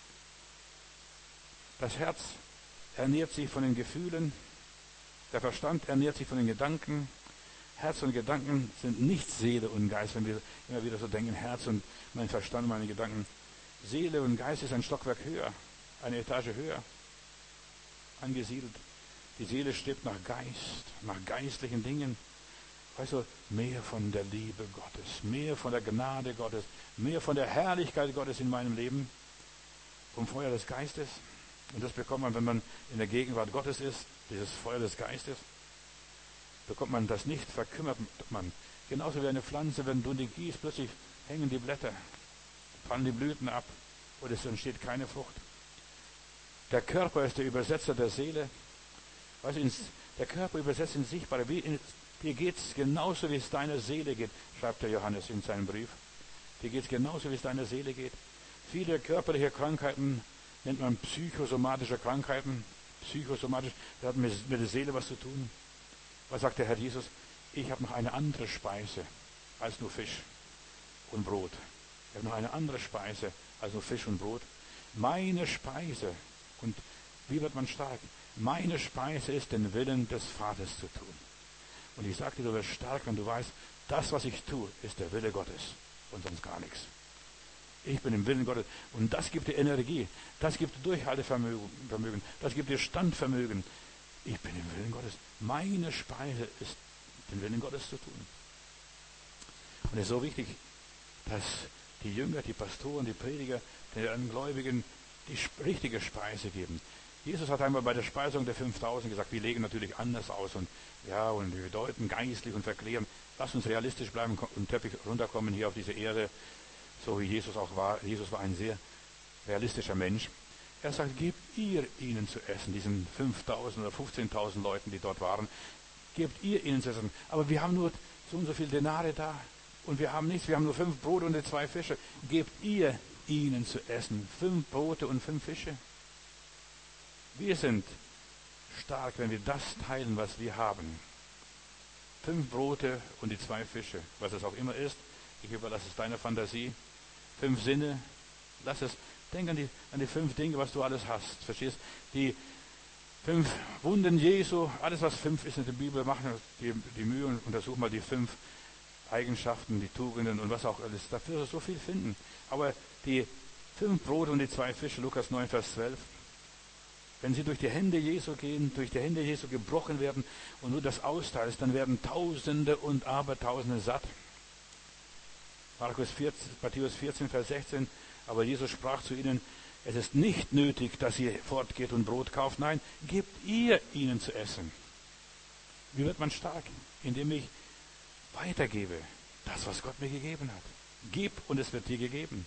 Das Herz ernährt sich von den Gefühlen, der Verstand ernährt sich von den Gedanken. Herz und Gedanken sind nicht Seele und Geist, wenn wir immer wieder so denken, Herz und mein Verstand und meine Gedanken. Seele und Geist ist ein Stockwerk höher, eine Etage höher angesiedelt. Die Seele strebt nach Geist, nach geistlichen Dingen. Weißt du, mehr von der Liebe Gottes, mehr von der Gnade Gottes, mehr von der Herrlichkeit Gottes in meinem Leben, vom Feuer des Geistes. Und das bekommt man, wenn man in der Gegenwart Gottes ist, dieses Feuer des Geistes. Bekommt man das nicht, verkümmert man. Genauso wie eine Pflanze, wenn du die gießt, plötzlich hängen die Blätter, fallen die Blüten ab und es entsteht keine Frucht. Der Körper ist der Übersetzer der Seele. Weißt du, der Körper übersetzt in Sichtbare. Wie in, dir geht es genauso, wie es deiner Seele geht, schreibt der Johannes in seinem Brief. Dir geht es genauso, wie es deiner Seele geht. Viele körperliche Krankheiten nennt man psychosomatische Krankheiten. Psychosomatisch, das hat mit, mit der Seele was zu tun. Was sagt der Herr Jesus? Ich habe noch eine andere Speise als nur Fisch und Brot. Ich habe noch eine andere Speise als nur Fisch und Brot. Meine Speise, und wie wird man stark? Meine Speise ist, den Willen des Vaters zu tun. Und ich sage dir, du wirst stark, wenn du weißt, das, was ich tue, ist der Wille Gottes und sonst gar nichts. Ich bin im Willen Gottes. Und das gibt dir Energie. Das gibt dir Durchhaltevermögen. Das gibt dir Standvermögen. Ich bin im Willen Gottes. Meine Speise ist, den Willen Gottes zu tun. Und es ist so wichtig, dass die Jünger, die Pastoren, die Prediger, den Gläubigen die richtige Speise geben. Jesus hat einmal bei der Speisung der fünftausend gesagt, wir legen natürlich anders aus und ja, und wir deuten geistlich und verklären. Lass uns realistisch bleiben und Teppich runterkommen hier auf diese Erde, so wie Jesus auch war. Jesus war ein sehr realistischer Mensch. Er sagt, gebt ihr ihnen zu essen, diesen fünftausend oder fünfzehntausend Leuten, die dort waren, gebt ihr ihnen zu essen. Aber wir haben nur so und so viele Denare da und wir haben nichts, wir haben nur fünf Brote und zwei Fische. Gebt ihr ihnen zu essen, fünf Brote und fünf Fische. Wir sind stark, wenn wir das teilen, was wir haben. Fünf Brote und die zwei Fische, was es auch immer ist. Ich überlasse es deiner Fantasie. Fünf Sinne, lass es. Denk an die, an die fünf Dinge, was du alles hast. Verstehst? Die fünf Wunden Jesu, alles was fünf ist in der Bibel, machen die, die Mühe und untersuch mal die fünf Eigenschaften, die Tugenden und was auch alles. Dafür wirst du so viel finden. Aber die fünf Brote und die zwei Fische, Lukas neun, Vers zwölf, wenn sie durch die Hände Jesu gehen, durch die Hände Jesu gebrochen werden und nur das austeilst, dann werden Tausende und Abertausende satt. Markus vierzehn, Matthäus vierzehn, Vers sechzehn, aber Jesus sprach zu ihnen, es ist nicht nötig, dass ihr fortgeht und Brot kauft. Nein, gebt ihr ihnen zu essen. Wie wird man stark? Indem ich weitergebe, das, was Gott mir gegeben hat. Gib und es wird dir gegeben.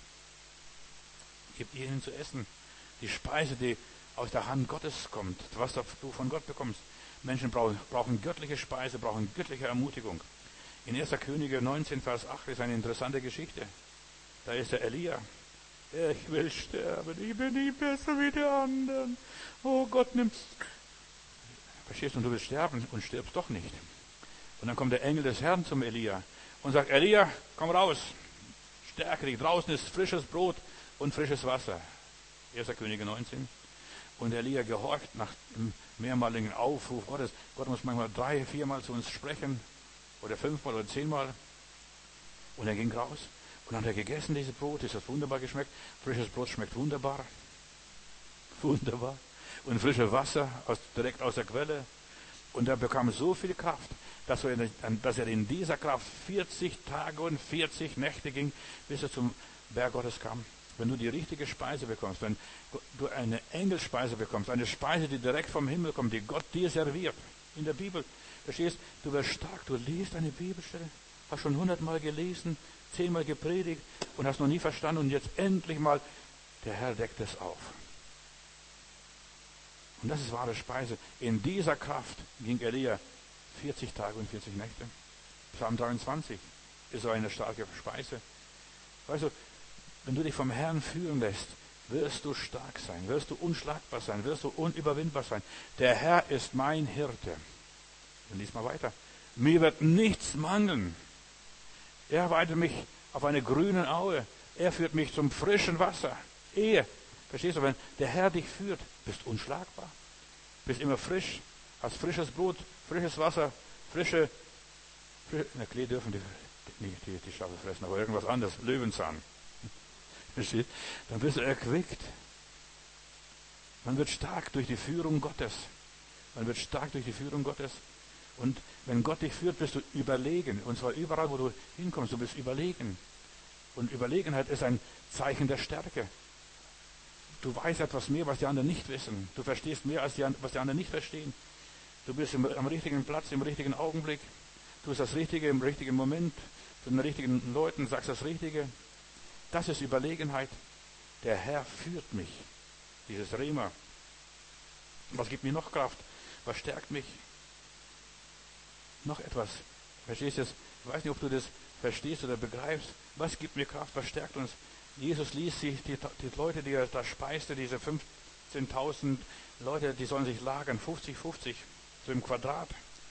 Gebt ihr ihnen zu essen. Die Speise, die aus der Hand Gottes kommt, was du von Gott bekommst. Menschen brauchen, brauchen göttliche Speise, brauchen göttliche Ermutigung. In erster Könige neunzehn, Vers acht ist eine interessante Geschichte. Da ist der Elia. Ich will sterben, ich bin nicht besser wie die anderen. Oh Gott, nimm. Verstehst du, und du willst sterben und stirbst doch nicht. Und dann kommt der Engel des Herrn zum Elia und sagt, Elia, komm raus, stärke dich, draußen ist frisches Brot und frisches Wasser. erster Könige neunzehn. Und Elia gehorcht nach dem mehrmaligen Aufruf Gottes. Gott muss manchmal drei, viermal zu uns sprechen, oder fünfmal oder zehnmal. Und er ging raus und dann hat er gegessen, dieses Brot, es hat wunderbar geschmeckt. Frisches Brot schmeckt wunderbar. Wunderbar. Und frisches Wasser aus, direkt aus der Quelle. Und er bekam so viel Kraft, dass er, dass er in dieser Kraft vierzig Tage und vierzig Nächte ging, bis er zum Berg Gottes kam. Wenn du die richtige Speise bekommst, wenn du eine Engelspeise bekommst, eine Speise, die direkt vom Himmel kommt, die Gott dir serviert, in der Bibel, verstehst, du wirst stark, du liest eine Bibelstelle, hast schon hundertmal gelesen, zehnmal gepredigt und hast noch nie verstanden und jetzt endlich mal, der Herr deckt es auf. Und das ist wahre Speise. In dieser Kraft ging Elia vierzig Tage und vierzig Nächte. Psalm dreiundzwanzig ist so eine starke Speise. Weißt du, wenn du dich vom Herrn führen lässt, wirst du stark sein, wirst du unschlagbar sein, wirst du unüberwindbar sein. Der Herr ist mein Hirte. Und lies mal weiter. Mir wird nichts mangeln. Er weidet mich auf eine grüne Aue. Er führt mich zum frischen Wasser. Ehe. Verstehst du, wenn der Herr dich führt, bist du unschlagbar. Bist immer frisch, hast frisches Brot, frisches Wasser, frische, frische na Klee dürfen die, die, die, die Schafe fressen, aber irgendwas anderes, Löwenzahn. Verstehst? Dann bist du erquickt. Man wird stark durch die Führung Gottes. Man wird stark durch die Führung Gottes. Und wenn Gott dich führt, bist du überlegen. Und zwar überall, wo du hinkommst, du bist überlegen. Und Überlegenheit ist ein Zeichen der Stärke. Du weißt etwas mehr, was die anderen nicht wissen. Du verstehst mehr, als die, was die anderen nicht verstehen. Du bist im, am richtigen Platz, im richtigen Augenblick. Du bist das Richtige im richtigen Moment. Zu den richtigen Leuten sagst das Richtige. Das ist Überlegenheit. Der Herr führt mich. Dieses Rema. Was gibt mir noch Kraft? Was stärkt mich? Noch etwas. Verstehst du das? Ich weiß nicht, ob du das verstehst oder begreifst. Was gibt mir Kraft? Was stärkt uns? Jesus ließ sich, die, die Leute, die er da speiste, diese fünfzehntausend Leute, die sollen sich lagern, fünfzig, fünfzig, so im Quadrat.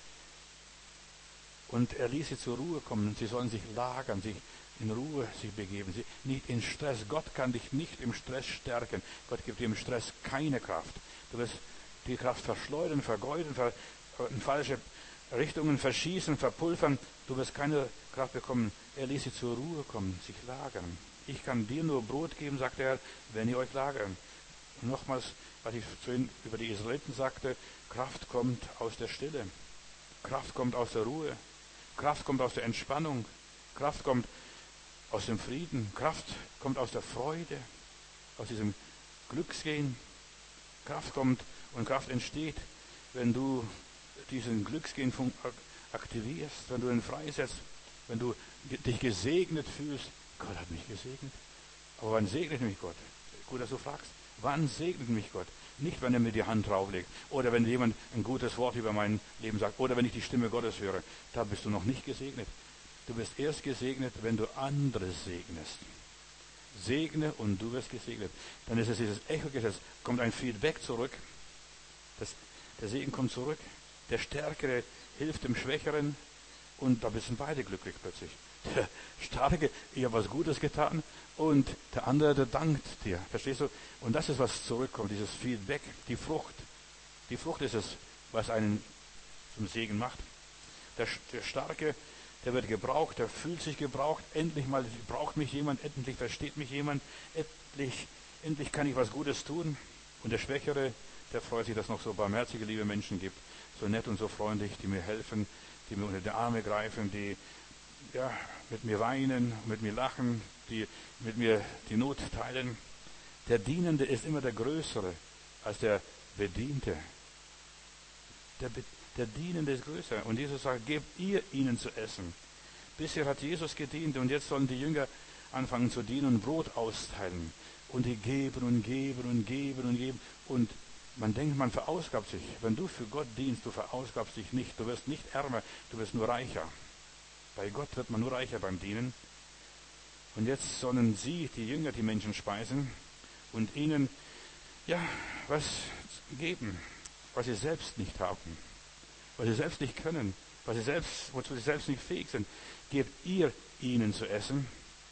Und er ließ sie zur Ruhe kommen. Sie sollen sich lagern, sich in Ruhe sich begeben. Sie, nicht in Stress. Gott kann dich nicht im Stress stärken. Gott gibt dir im Stress keine Kraft. Du wirst die Kraft verschleudern, vergeuden, ver, in falsche Richtungen verschießen, verpulvern. Du wirst keine Kraft bekommen. Er ließ sie zur Ruhe kommen, sich lagern. Ich kann dir nur Brot geben, sagt er, wenn ihr euch lagert. Und nochmals, was ich vorhin über die Israeliten sagte, Kraft kommt aus der Stille. Kraft kommt aus der Ruhe. Kraft kommt aus der Entspannung. Kraft kommt aus dem Frieden. Kraft kommt aus der Freude, aus diesem Glücksgehen. Kraft kommt und Kraft entsteht, wenn du diesen Glücksgehen aktivierst, wenn du ihn freisetzt, wenn du dich gesegnet fühlst. Gott hat mich gesegnet. Aber wann segnet mich Gott? Gut, dass du fragst. Wann segnet mich Gott? Nicht, wenn er mir die Hand drauflegt oder wenn jemand ein gutes Wort über mein Leben sagt oder wenn ich die Stimme Gottes höre. Da bist du noch nicht gesegnet. Du bist erst gesegnet, wenn du andere segnest. Segne und du wirst gesegnet. Dann ist es dieses Echo-Gesetz. Kommt ein Feedback zurück. Das, der Segen kommt zurück. Der Stärkere hilft dem Schwächeren und da sind beide glücklich plötzlich. Der Starke, ich habe was Gutes getan und der andere, der dankt dir. Verstehst du? Und das ist, was zurückkommt, dieses Feedback, die Frucht. Die Frucht ist es, was einen zum Segen macht. Der, der Starke, der wird gebraucht, der fühlt sich gebraucht. Endlich mal braucht mich jemand, endlich versteht mich jemand, endlich, endlich kann ich was Gutes tun. Und der Schwächere, der freut sich, dass es noch so barmherzige, liebe Menschen gibt, so nett und so freundlich, die mir helfen, die mir unter die Arme greifen, die ja, mit mir weinen, mit mir lachen, die mit mir die Not teilen. Der Dienende ist immer der Größere als der Bediente. Der, Be- der Dienende ist größer. Und Jesus sagt, gebt ihr ihnen zu essen. Bisher hat Jesus gedient und jetzt sollen die Jünger anfangen zu dienen und Brot austeilen. Und die geben und geben und geben und geben. Und man denkt, man verausgabt sich. Wenn du für Gott dienst, du verausgabst dich nicht. Du wirst nicht ärmer, du wirst nur reicher. Bei Gott wird man nur reicher beim Dienen. Und jetzt sollen sie, die Jünger, die Menschen speisen und ihnen, ja, was geben, was sie selbst nicht haben, was sie selbst nicht können, was sie selbst, wozu sie selbst nicht fähig sind. Gebt ihr ihnen zu essen.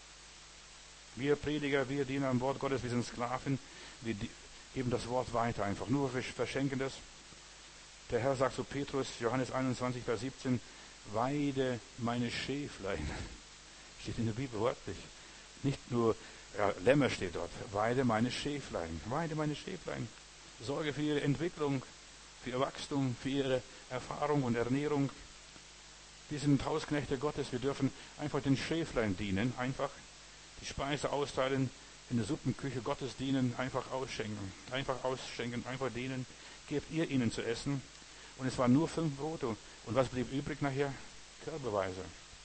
Wir Prediger, wir Diener am Wort Gottes, wir sind Sklaven, wir geben das Wort weiter einfach, nur wir verschenken das. Der Herr sagt zu Petrus, Johannes einundzwanzig, Vers siebzehn, weide meine Schäflein. Steht in der Bibel wörtlich. Nicht nur, ja, Lämmer steht dort. Weide meine Schäflein. Weide meine Schäflein. Sorge für ihre Entwicklung, für ihr Wachstum, für ihre Erfahrung und Ernährung. Wir sind Hausknechte Gottes. Wir dürfen einfach den Schäflein dienen. Einfach die Speise austeilen, in der Suppenküche Gottes dienen, einfach ausschenken. Einfach ausschenken, einfach dienen. Gebt ihr ihnen zu essen. Und es waren nur fünf Brote. Und was blieb übrig nachher? Körbeweise.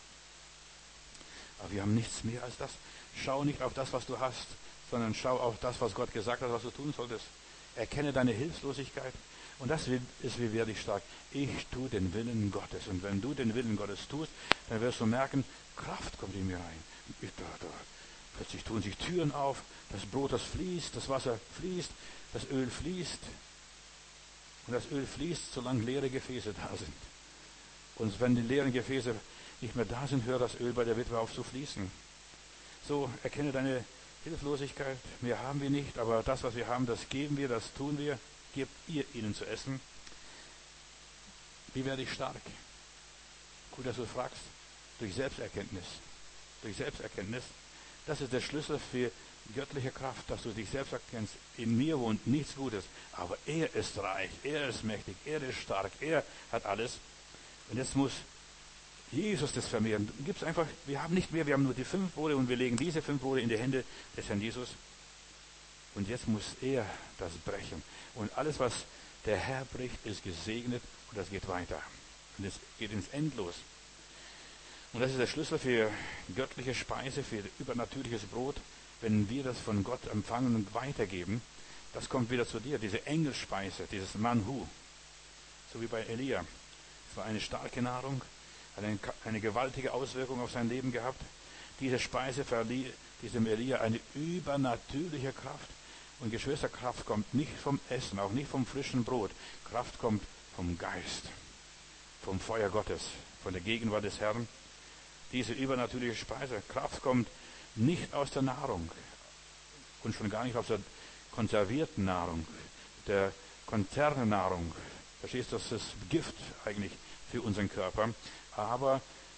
Aber wir haben nichts mehr als das. Schau nicht auf das, was du hast, sondern schau auf das, was Gott gesagt hat, was du tun solltest. Erkenne deine Hilflosigkeit. Und das ist, wie werde ich stark. Ich tue den Willen Gottes. Und wenn du den Willen Gottes tust, dann wirst du merken, Kraft kommt in mir rein. Ich, da, da. Plötzlich tun sich Türen auf, das Brot, das fließt, das Wasser fließt, das Öl fließt. Und das Öl fließt, solange leere Gefäße da sind. Und wenn die leeren Gefäße nicht mehr da sind, hört das Öl bei der Witwe auf zu fließen. So, erkenne deine Hilflosigkeit. Mehr haben wir nicht, aber das, was wir haben, das geben wir, das tun wir. Gebt ihr ihnen zu essen. Wie werde ich stark? Gut, dass du fragst. Durch Selbsterkenntnis. Durch Selbsterkenntnis. Das ist der Schlüssel für göttliche Kraft, dass du dich selbst erkennst. In mir wohnt nichts Gutes, aber er ist reich, er ist mächtig, er ist stark, er hat alles. Und jetzt muss Jesus das vermehren. Gibt's einfach, wir haben nicht mehr, wir haben nur die fünf Brote und wir legen diese fünf Brote in die Hände des Herrn Jesus. Und jetzt muss er das brechen. Und alles, was der Herr bricht, ist gesegnet und das geht weiter. Und es geht ins Endlos. Und das ist der Schlüssel für göttliche Speise, für übernatürliches Brot. Wenn wir das von Gott empfangen und weitergeben, das kommt wieder zu dir. Diese Engelspeise, dieses Manhu. So wie bei Elia. Es war eine starke Nahrung, hat eine, eine gewaltige Auswirkung auf sein Leben gehabt. Diese Speise verlieh diesem Elia eine übernatürliche Kraft. Und Geschwister, Kraft kommt nicht vom Essen, auch nicht vom frischen Brot. Kraft kommt vom Geist, vom Feuer Gottes, von der Gegenwart des Herrn. Diese übernatürliche Speise, Kraft kommt nicht aus der Nahrung und schon gar nicht aus der konservierten Nahrung, der Konzernnahrung. Verstehst du, das ist Gift eigentlich für unseren Körper. Aber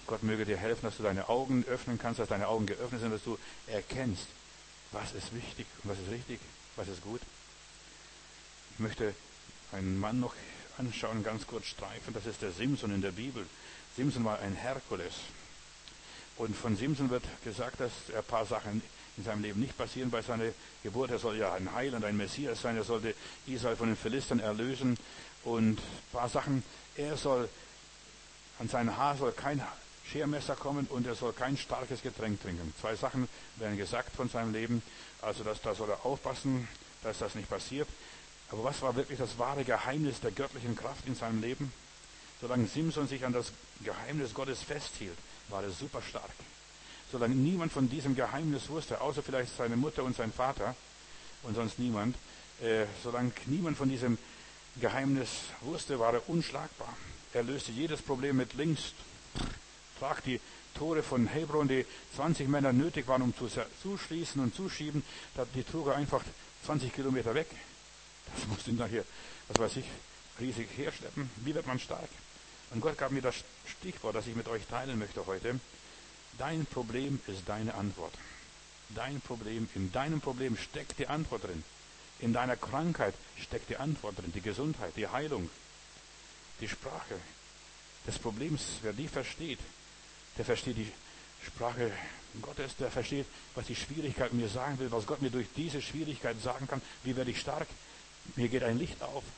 Gott möge dir helfen, dass du deine Augen öffnen kannst, dass deine Augen geöffnet sind, dass du erkennst, was ist wichtig und was ist richtig, was ist gut. Ich möchte einen Mann noch anschauen, ganz kurz streifen. Das ist der Simson in der Bibel. Simson war ein Herkules. Und von Simson wird gesagt, dass ein paar Sachen in seinem Leben nicht passieren bei seiner Geburt. Er soll ja ein Heiland, ein Messias sein. Er sollte Israel von den Philistern erlösen. Und ein paar Sachen, er soll, an sein Haar soll kein Schermesser kommen und er soll kein starkes Getränk trinken. Zwei Sachen werden gesagt von seinem Leben. Also dass, da soll er aufpassen, dass das nicht passiert. Aber was war wirklich das wahre Geheimnis der göttlichen Kraft in seinem Leben? Solange Simson sich an das Geheimnis Gottes festhielt, war er super stark. Solange niemand von diesem Geheimnis wusste, außer vielleicht seine Mutter und sein Vater und sonst niemand, äh, solange niemand von diesem Geheimnis wusste, war er unschlagbar. Er löste jedes Problem mit links, trag die Tore von Hebron, die zwanzig Männer nötig waren, um zu zuschließen und zuschieben, die trug er einfach zwanzig Kilometer weg. Das musste ihn nachher, was weiß ich, riesig herschleppen. Wie wird man stark? Und Gott gab mir das Stichwort, das ich mit euch teilen möchte heute. Dein Problem ist deine Antwort. Dein Problem, in deinem Problem steckt die Antwort drin. In deiner Krankheit steckt die Antwort drin, die Gesundheit, die Heilung, die Sprache des Problems. Wer die versteht, der versteht die Sprache Gottes, der versteht, was die Schwierigkeit mir sagen will, was Gott mir durch diese Schwierigkeit sagen kann. Wie werde ich stark? Mir geht ein Licht auf.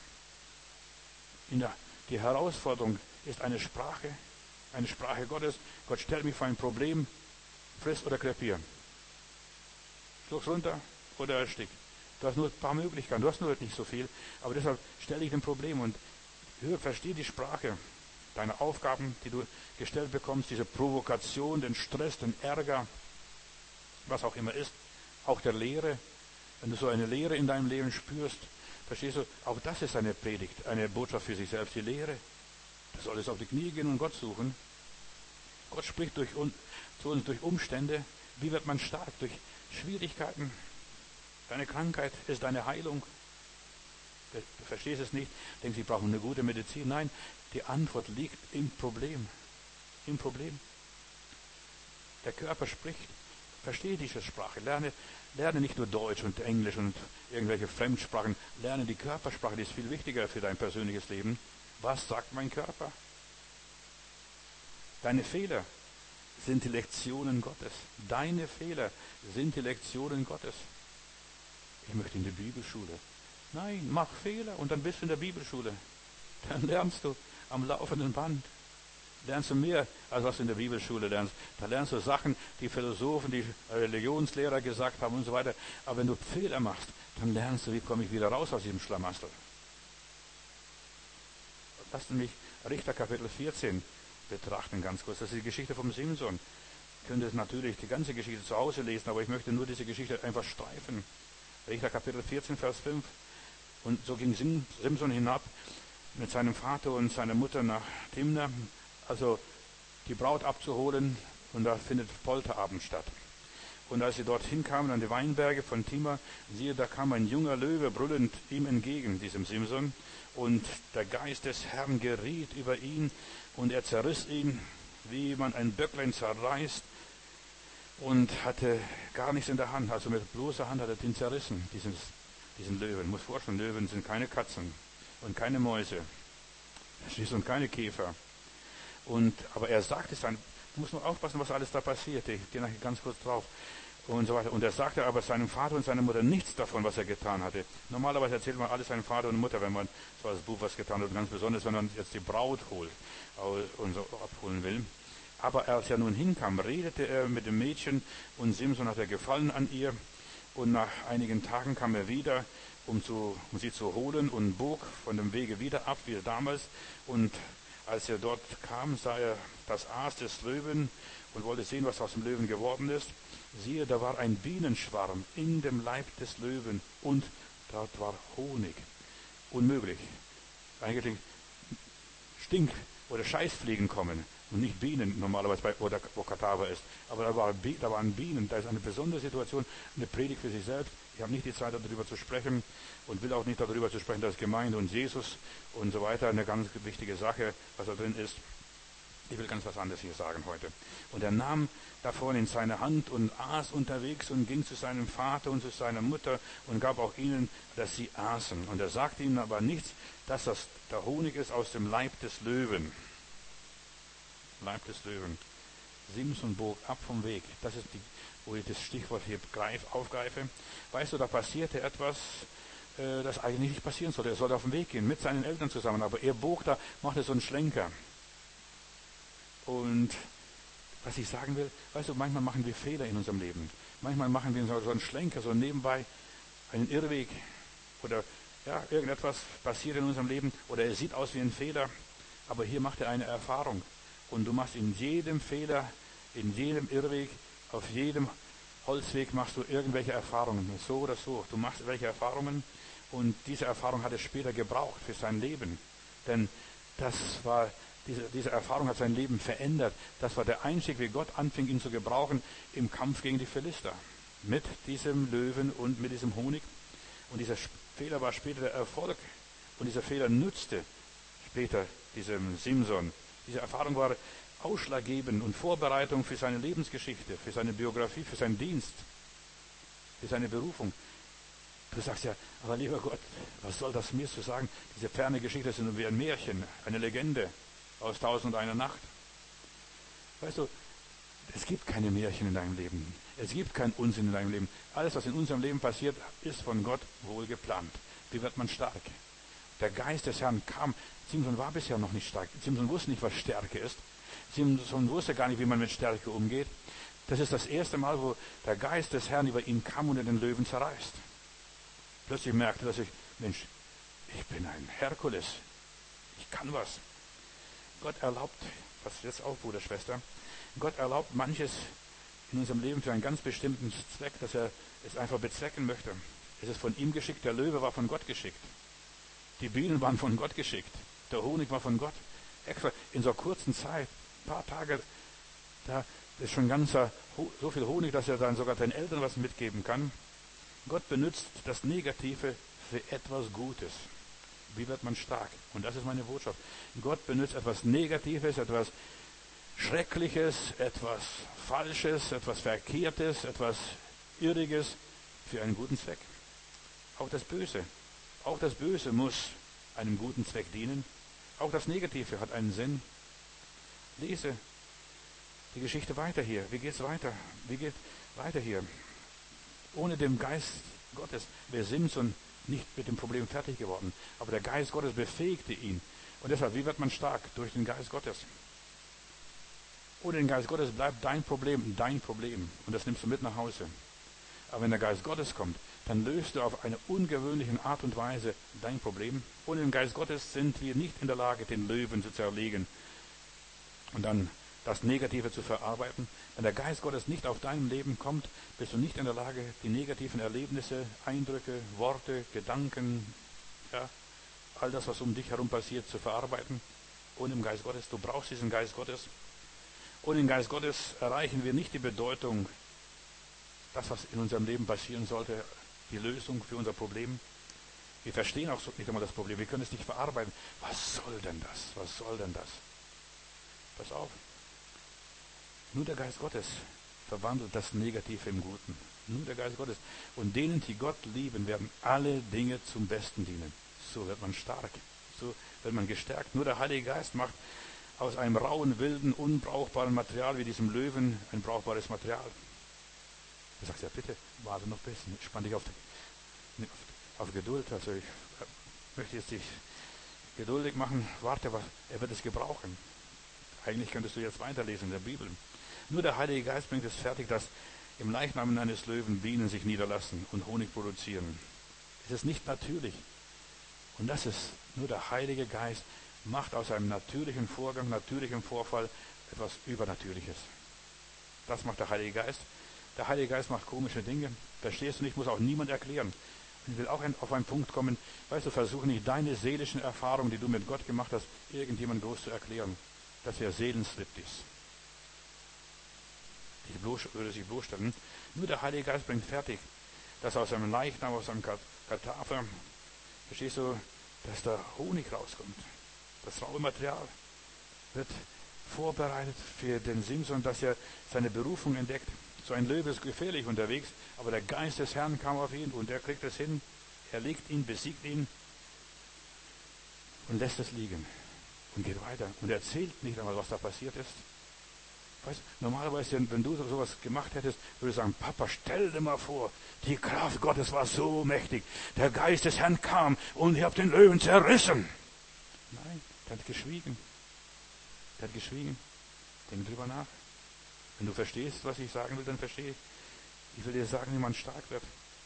In der, die Herausforderung ist eine Sprache, eine Sprache Gottes. Gott stellt mich vor ein Problem, friss oder krepier. Schluck's runter oder erstick. Du hast nur ein paar Möglichkeiten, du hast nur nicht so viel, aber deshalb stelle ich ein Problem und hör, versteh die Sprache. Deine Aufgaben, die du gestellt bekommst, diese Provokation, den Stress, den Ärger, was auch immer ist, auch der Leere. Wenn du so eine Leere in deinem Leben spürst, verstehst du, auch das ist eine Predigt, eine Botschaft für sich selbst, die Lehre. Du solltest auf die Knie gehen und Gott suchen. Gott spricht durch uns, zu uns durch Umstände. Wie wird man stark? Durch Schwierigkeiten. Deine Krankheit ist deine Heilung. Du verstehst es nicht, denkst, sie brauchen eine gute Medizin. Nein, die Antwort liegt im Problem. Im Problem. Der Körper spricht. Verstehe diese Sprache. Lerne, lerne nicht nur Deutsch und Englisch und irgendwelche Fremdsprachen. Lerne die Körpersprache, die ist viel wichtiger für dein persönliches Leben. Was sagt mein Körper? Deine Fehler sind die Lektionen Gottes. Deine Fehler sind die Lektionen Gottes. Ich möchte in die Bibelschule. Nein, mach Fehler und dann bist du in der Bibelschule. Dann lernst du am laufenden Band. Lernst du mehr, als was du in der Bibelschule lernst. Da lernst du Sachen, die Philosophen, die Religionslehrer gesagt haben und so weiter. Aber wenn du Fehler machst, dann lernst du, wie komme ich wieder raus aus diesem Schlamassel. Lasst mich Richter Kapitel vierzehn betrachten ganz kurz. Das ist die Geschichte vom Simson. Ihr könnt es natürlich die ganze Geschichte zu Hause lesen, aber ich möchte nur diese Geschichte einfach streifen. Richter Kapitel vierzehn, Vers fünf. Und so ging Simson hinab mit seinem Vater und seiner Mutter nach Timna, also die Braut abzuholen, und da findet Polterabend statt. Und als sie dorthin kamen an die Weinberge von Timna, siehe, da kam ein junger Löwe brüllend ihm entgegen, diesem Simson, und der Geist des Herrn geriet über ihn, und er zerriss ihn, wie man ein Böcklein zerreißt, und hatte gar nichts in der Hand, also mit bloßer Hand hat er den zerrissen, diesen, diesen Löwen. Ich muss vorstellen, Löwen sind keine Katzen und keine Mäuse, und keine Käfer. Und, aber er sagte es dann, du musst nur aufpassen, was alles da passiert, ich gehe nachher ganz kurz drauf, und so weiter. Und er sagte aber seinem Vater und seiner Mutter nichts davon, was er getan hatte. Normalerweise erzählt man alles seinem Vater und Mutter, wenn man so als Buch was getan hat, und ganz besonders, wenn man jetzt die Braut holt und so abholen will. Aber als er nun hinkam, redete er mit dem Mädchen, und Simson hatte Gefallen an ihr, und nach einigen Tagen kam er wieder, um, zu, um sie zu holen, und bog von dem Wege wieder ab, wie damals. Und als er dort kam, sah er das Aas des Löwen und wollte sehen, was aus dem Löwen geworden ist. Siehe, da war ein Bienenschwarm in dem Leib des Löwen, und dort war Honig. Unmöglich. Eigentlich Stink- oder Scheißfliegen kommen und nicht Bienen normalerweise, bei, wo, der, wo Kadaver ist. Aber da, war, da waren Bienen. Da ist eine besondere Situation, eine Predigt für sich selbst. Ich habe nicht die Zeit, darüber zu sprechen, und will auch nicht darüber zu sprechen, dass Gemeinde und Jesus und so weiter eine ganz wichtige Sache, was da drin ist. Ich will ganz was anderes hier sagen heute. Und er nahm davon in seine Hand und aß unterwegs und ging zu seinem Vater und zu seiner Mutter und gab auch ihnen, dass sie aßen. Und er sagte ihnen aber nichts, dass das der Honig ist aus dem Leib des Löwen. Leib des Löwen. Simson bog ab vom Weg. Das ist die, wo ich das Stichwort hier greif, aufgreife. Weißt du, da passierte etwas, äh, das eigentlich nicht passieren sollte. Er sollte auf den Weg gehen, mit seinen Eltern zusammen. Aber er bog da, machte so einen Schlenker. Und was ich sagen will, weißt du, manchmal machen wir Fehler in unserem Leben. Manchmal machen wir so einen Schlenker, so nebenbei einen Irrweg. Oder ja, irgendetwas passiert in unserem Leben. Oder es sieht aus wie ein Fehler. Aber hier macht er eine Erfahrung. Und du machst in jedem Fehler, in jedem Irrweg, auf jedem Holzweg machst du irgendwelche Erfahrungen. So oder so. Du machst welche Erfahrungen. Und diese Erfahrung hat er später gebraucht für sein Leben. Denn das war... Diese, diese Erfahrung hat sein Leben verändert. Das war der Einstieg, wie Gott anfing, ihn zu gebrauchen im Kampf gegen die Philister. Mit diesem Löwen und mit diesem Honig. Und dieser Fehler war später der Erfolg. Und dieser Fehler nützte später diesem Simson. Diese Erfahrung war ausschlaggebend und Vorbereitung für seine Lebensgeschichte, für seine Biografie, für seinen Dienst, für seine Berufung. Du sagst ja, aber lieber Gott, was soll das mir zu sagen? Diese ferne Geschichte ist nur wie ein Märchen, eine Legende aus Tausend und einer Nacht. Weißt du, es gibt keine Märchen in deinem Leben. Es gibt keinen Unsinn in deinem Leben. Alles, was in unserem Leben passiert, ist von Gott wohl geplant. Wie wird man stark? Der Geist des Herrn kam. Simson war bisher noch nicht stark. Simson wusste nicht, was Stärke ist. Simson wusste gar nicht, wie man mit Stärke umgeht. Das ist das erste Mal, wo der Geist des Herrn über ihn kam und er den Löwen zerreißt. Plötzlich merkte er sich, Mensch, ich bin ein Herkules. Ich kann was. Gott erlaubt, pass jetzt auf, Bruder, Schwester, Gott erlaubt manches in unserem Leben für einen ganz bestimmten Zweck, dass er es einfach bezwecken möchte. Es ist von ihm geschickt, der Löwe war von Gott geschickt. Die Bienen waren von Gott geschickt. Der Honig war von Gott. Extra in so einer kurzen Zeit, ein paar Tage, da ist schon ganz so viel Honig, dass er dann sogar den Eltern was mitgeben kann. Gott benutzt das Negative für etwas Gutes. Wie wird man stark? Und das ist meine Botschaft. Gott benutzt etwas Negatives, etwas Schreckliches, etwas Falsches, etwas Verkehrtes, etwas Irriges für einen guten Zweck. Auch das Böse. Auch das Böse muss einem guten Zweck dienen. Auch das Negative hat einen Sinn. Lese die Geschichte weiter hier. Wie geht's weiter? Wie geht weiter hier? Ohne den Geist Gottes wäre Simson nicht mit dem Problem fertig geworden. Aber der Geist Gottes befähigte ihn. Und deshalb, wie wird man stark? Durch den Geist Gottes. Ohne den Geist Gottes bleibt dein Problem dein Problem. Und das nimmst du mit nach Hause. Aber wenn der Geist Gottes kommt, dann löst du auf eine ungewöhnliche Art und Weise dein Problem. Ohne den Geist Gottes sind wir nicht in der Lage, den Löwen zu zerlegen und dann das Negative zu verarbeiten. Wenn der Geist Gottes nicht auf deinem Leben kommt, bist du nicht in der Lage, die negativen Erlebnisse, Eindrücke, Worte, Gedanken, ja, all das, was um dich herum passiert, zu verarbeiten. Ohne den Geist Gottes, du brauchst diesen Geist Gottes. Ohne den Geist Gottes erreichen wir nicht die Bedeutung, das, was in unserem Leben passieren sollte, die Lösung für unser Problem. Wir verstehen auch nicht einmal das Problem, wir können es nicht verarbeiten. Was soll denn das? Was soll denn das? Pass auf. Nur der Geist Gottes verwandelt das Negative im Guten. Nur der Geist Gottes. Und denen, die Gott lieben, werden alle Dinge zum Besten dienen. So wird man stark. So wird man gestärkt. Nur der Heilige Geist macht aus einem rauen, wilden, unbrauchbaren Material wie diesem Löwen ein brauchbares Material. Du sagst, ja bitte, warte noch ein bisschen. Spann dich auf, auf, auf Geduld. Also ich möchte jetzt dich geduldig machen. Warte, was, er wird es gebrauchen. Eigentlich könntest du jetzt weiterlesen in der Bibel. Nur der Heilige Geist bringt es fertig, dass im Leichnam eines Löwen Bienen sich niederlassen und Honig produzieren. Es ist nicht natürlich. Und das ist nur der Heilige Geist, macht aus einem natürlichen Vorgang, natürlichen Vorfall etwas Übernatürliches. Das macht der Heilige Geist. Der Heilige Geist macht komische Dinge. Verstehst du nicht, muss auch niemand erklären. Und ich will auch auf einen Punkt kommen. Weißt du, versuche nicht deine seelischen Erfahrungen, die du mit Gott gemacht hast, irgendjemand groß zu erklären. Das wäre Seelenstriptease. Ich bloß, würde sich bloßstellen. Nur der Heilige Geist bringt fertig, dass aus einem Leichnam, aus einem Kadaver, verstehst du, dass da Honig rauskommt. Das raue Material wird vorbereitet für den Simson, dass er seine Berufung entdeckt. So ein Löwe ist gefährlich unterwegs, aber der Geist des Herrn kam auf ihn und er kriegt es hin. Er legt ihn, besiegt ihn und lässt es liegen und geht weiter und erzählt nicht einmal, was da passiert ist. Weißt, normalerweise, wenn du sowas gemacht hättest, würde ich sagen, Papa, stell dir mal vor, die Kraft Gottes war so mächtig. Der Geist des Herrn kam und ich habe den Löwen zerrissen. Nein, der hat geschwiegen. Der hat geschwiegen. Denk drüber nach. Wenn du verstehst, was ich sagen will, dann verstehe. Ich will dir sagen, wie man stark wird.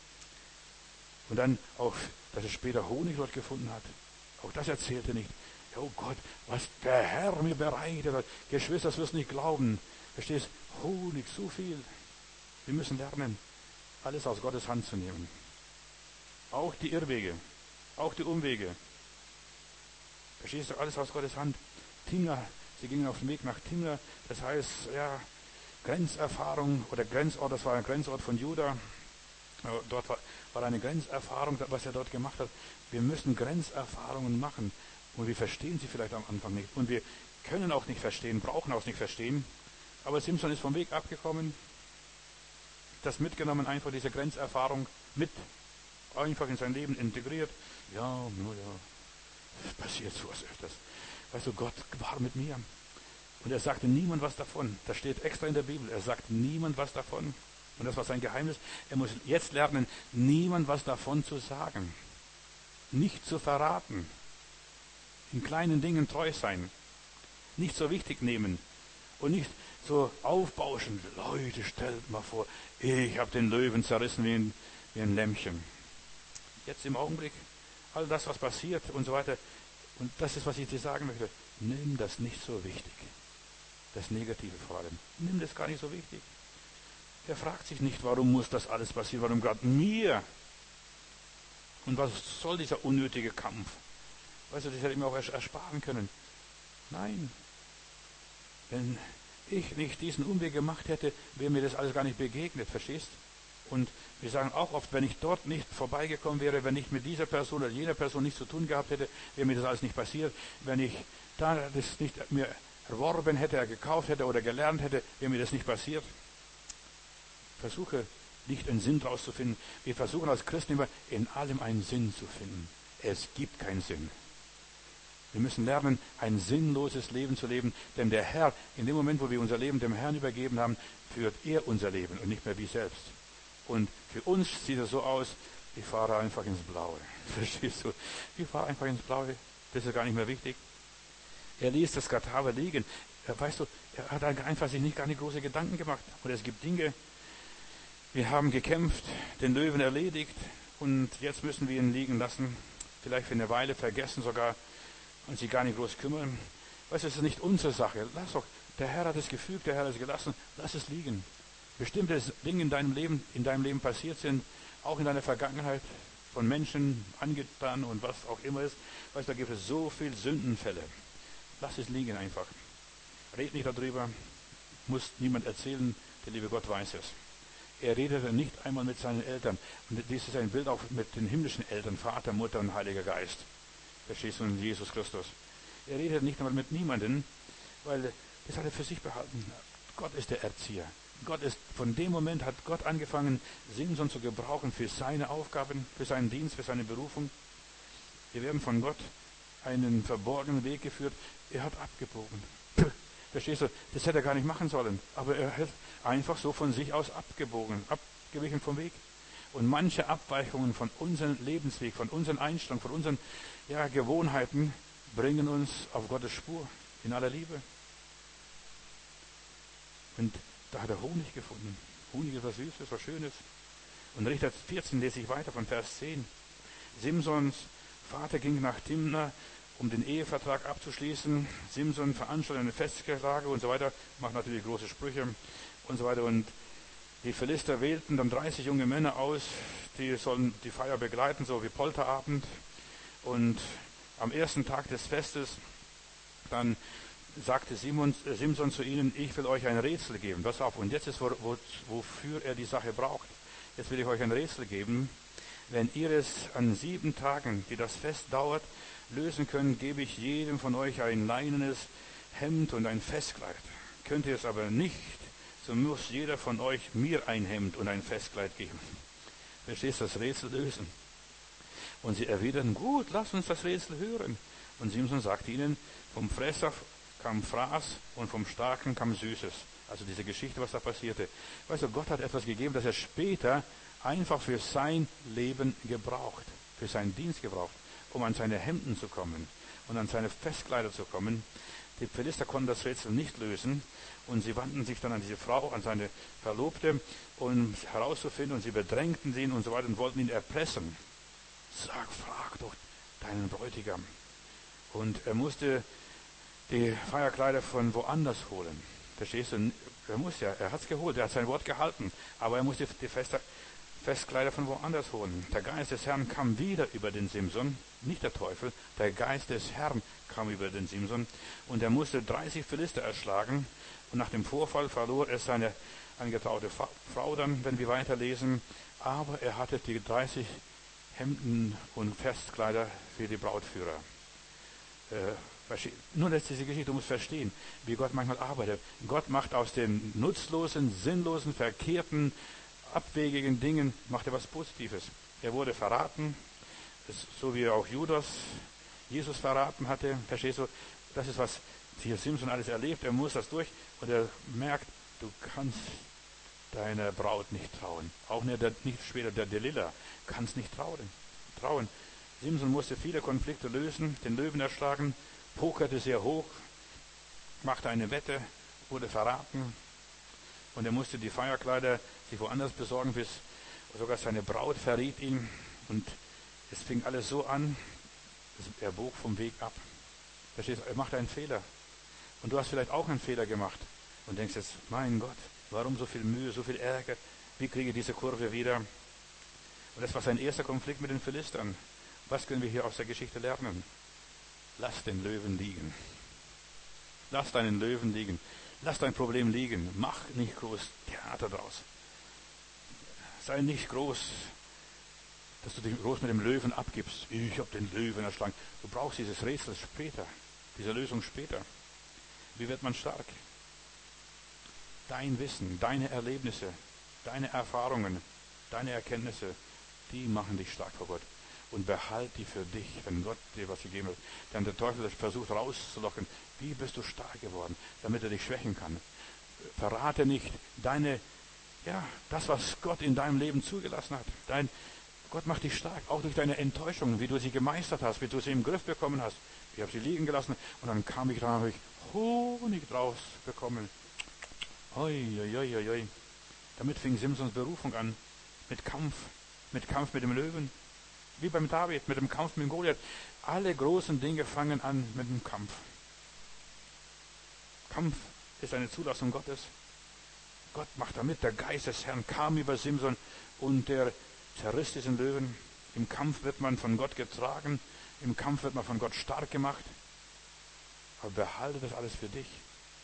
Und dann auch, dass er später Honig dort gefunden hat. Auch das erzählte nicht. Oh Gott, was der Herr mir bereitet hat. Geschwister, das wirst du nicht glauben. Verstehst? Honig, so viel. Wir müssen lernen, alles aus Gottes Hand zu nehmen. Auch die Irrwege, auch die Umwege. Verstehst du? Alles aus Gottes Hand. Timna, sie gingen auf den Weg nach Timna. Das heißt, ja, Grenzerfahrung oder Grenzort, das war ein Grenzort von Juda. Dort war, war eine Grenzerfahrung, was er dort gemacht hat. Wir müssen Grenzerfahrungen machen. Und wir verstehen sie vielleicht am Anfang nicht. Und wir können auch nicht verstehen, brauchen auch nicht verstehen. Aber Simson ist vom Weg abgekommen, das mitgenommen, einfach diese Grenzerfahrung mit, einfach in sein Leben integriert. Ja, nur ja, es passiert sowas öfters. Weißt du, Gott war mit mir. Und er sagte niemand was davon. Das steht extra in der Bibel. Er sagt niemand was davon. Und das war sein Geheimnis. Er muss jetzt lernen, niemand was davon zu sagen. Nicht zu verraten. In kleinen Dingen treu sein. Nicht so wichtig nehmen. Und nicht so aufbauschen. Leute, stellt mal vor, ich habe den Löwen zerrissen wie ein, wie ein Lämmchen. Jetzt im Augenblick, all das, was passiert und so weiter. Und das ist, was ich dir sagen möchte. Nimm das nicht so wichtig. Das Negative vor allem. Nimm das gar nicht so wichtig. Er fragt sich nicht, warum muss das alles passieren, warum gerade mir? Und was soll dieser unnötige Kampf? Weißt du, das hätte ich mir auch ersparen können. Nein. Wenn ich nicht diesen Umweg gemacht hätte, wäre mir das alles gar nicht begegnet, verstehst? Und wir sagen auch oft, wenn ich dort nicht vorbeigekommen wäre, wenn ich mit dieser Person oder jener Person nichts zu tun gehabt hätte, wäre mir das alles nicht passiert. Wenn ich da das nicht mir erworben hätte, gekauft hätte oder gelernt hätte, wäre mir das nicht passiert. Versuche nicht einen Sinn draus zu finden. Wir versuchen als Christen immer in allem einen Sinn zu finden. Es gibt keinen Sinn. Wir müssen lernen, ein sinnloses Leben zu leben, denn der Herr, in dem Moment, wo wir unser Leben dem Herrn übergeben haben, führt er unser Leben und nicht mehr wir selbst. Und für uns sieht es so aus, ich fahre einfach ins Blaue. Verstehst du? Ich fahre einfach ins Blaue. Das ist gar nicht mehr wichtig. Er ließ das Kadaver liegen. Er, weißt du, er hat einfach sich nicht gar nicht große Gedanken gemacht. Und es gibt Dinge, wir haben gekämpft, den Löwen erledigt und jetzt müssen wir ihn liegen lassen. Vielleicht für eine Weile vergessen sogar und sich gar nicht groß kümmern. Weißt du, es ist nicht unsere Sache. Lass doch, der Herr hat es gefügt, der Herr hat es gelassen. Lass es liegen. Bestimmte Dinge in deinem Leben, in deinem Leben passiert sind, auch in deiner Vergangenheit, von Menschen angetan und was auch immer ist. Weißt du, da gibt es so viele Sündenfälle. Lass es liegen einfach. Red nicht darüber, muss niemand erzählen, der liebe Gott weiß es. Er redete nicht einmal mit seinen Eltern. Und dies ist ein Bild auch mit den himmlischen Eltern, Vater, Mutter und Heiliger Geist. Verstehst du, in Jesus Christus. Er redete nicht einmal mit niemandem, weil das hat er für sich behalten. Gott ist der Erzieher. Gott ist, von dem Moment hat Gott angefangen, Simson zu gebrauchen für seine Aufgaben, für seinen Dienst, für seine Berufung. Wir werden von Gott einen verborgenen Weg geführt. Er hat abgebogen. Verstehst du? Das hätte er gar nicht machen sollen. Aber er hat einfach so von sich aus abgebogen, abgewichen vom Weg. Und manche Abweichungen von unserem Lebensweg, von unseren Einstellungen, von unseren ja, Gewohnheiten bringen uns auf Gottes Spur in aller Liebe. Und da hat er Honig gefunden. Honig ist was Süßes, was Schönes. Und Richter vierzehn lese ich weiter von Vers zehn. Simsons Vater ging nach Timna, um den Ehevertrag abzuschließen. Simson veranstaltete eine Festgelage und so weiter, macht natürlich große Sprüche und so weiter. Und die Philister wählten dann dreißig junge Männer aus, die sollen die Feier begleiten, so wie Polterabend. Und am ersten Tag des Festes, dann sagte Simon, äh, Simson zu ihnen, ich will euch ein Rätsel geben. Pass auf, und jetzt ist, wo, wo, wofür er die Sache braucht. Jetzt will ich euch ein Rätsel geben. Wenn ihr es an sieben Tagen, die das Fest dauert, lösen könnt, gebe ich jedem von euch ein leinenes Hemd und ein Festkleid. Könnt ihr es aber nicht, so muss jeder von euch mir ein Hemd und ein Festkleid geben. Verstehst du, das Rätsel lösen? Und sie erwiderten, gut, lass uns das Rätsel hören. Und Simson sagte ihnen, vom Fresser kam Fraß und vom Starken kam Süßes. Also diese Geschichte, was da passierte. Weißt du, Gott hat etwas gegeben, das er später einfach für sein Leben gebraucht, für seinen Dienst gebraucht, um an seine Hemden zu kommen und an seine Festkleider zu kommen. Die Philister konnten das Rätsel nicht lösen und sie wandten sich dann an diese Frau, an seine Verlobte, um herauszufinden, und sie bedrängten ihn und so weiter und wollten ihn erpressen. Sag, frag doch deinen Bräutigam. Und er musste die Feierkleider von woanders holen. Verstehst du? Er muss ja, er hat es geholt, er hat sein Wort gehalten, aber er musste die Feste, Festkleider von woanders holen. Der Geist des Herrn kam wieder über den Simson, nicht der Teufel, der Geist des Herrn kam über den Simson und er musste dreißig Philister erschlagen und nach dem Vorfall verlor er seine angetraute Frau dann, wenn wir weiterlesen, aber er hatte die dreißig Hemden und Festkleider für die Brautführer. Äh, Nur das ist diese Geschichte, du musst verstehen, wie Gott manchmal arbeitet. Gott macht aus den nutzlosen, sinnlosen, verkehrten, abwegigen Dingen, macht er was Positives. Er wurde verraten, so wie auch Judas Jesus verraten hatte. Verstehst du? Das ist, was hier Simson alles erlebt. Er muss das durch und er merkt, du kannst deiner Braut nicht trauen. Auch nicht, der, nicht später der Delilah kannst nicht trauen. trauen. Simson musste viele Konflikte lösen, den Löwen erschlagen, pokerte sehr hoch, machte eine Wette, wurde verraten und er musste die Feierkleider sich woanders besorgen, bis sogar seine Braut verriet ihn und es fing alles so an, er bog vom Weg ab. Verstehst du? Er machte einen Fehler und du hast vielleicht auch einen Fehler gemacht und denkst jetzt, mein Gott, warum so viel Mühe, so viel Ärger, wie kriege ich diese Kurve wieder? Und das war sein erster Konflikt mit den Philistern. Was können wir hier aus der Geschichte lernen? Lass den Löwen liegen. Lass deinen Löwen liegen. Lass dein Problem liegen. Mach nicht groß Theater draus. Sei nicht groß, dass du dich groß mit dem Löwen abgibst. Ich habe den Löwen erschlagen. Du brauchst dieses Rätsel später, diese Lösung später. Wie wird man stark? Dein Wissen, deine Erlebnisse, deine Erfahrungen, deine Erkenntnisse, die machen dich stark vor Gott. Und behalt die für dich, wenn Gott dir was gegeben hat. Denn der Teufel versucht rauszulocken, wie bist du stark geworden, damit er dich schwächen kann. Verrate nicht deine, ja, das, was Gott in deinem Leben zugelassen hat. Dein, Gott macht dich stark, auch durch deine Enttäuschungen, wie du sie gemeistert hast, wie du sie im Griff bekommen hast. Ich habe sie liegen gelassen und dann kam ich dran, habe ich Honig draus bekommen. Oi, oi, oi, oi, oi. Damit fing Simsons Berufung an, mit Kampf, mit Kampf mit dem Löwen. Wie beim David, mit dem Kampf mit dem Goliath. Alle großen Dinge fangen an mit dem Kampf. Kampf ist eine Zulassung Gottes. Gott macht damit, der Geist des Herrn kam über Simson und der zerriss diesen Löwen. Im Kampf wird man von Gott getragen, im Kampf wird man von Gott stark gemacht. Aber behalte das alles für dich.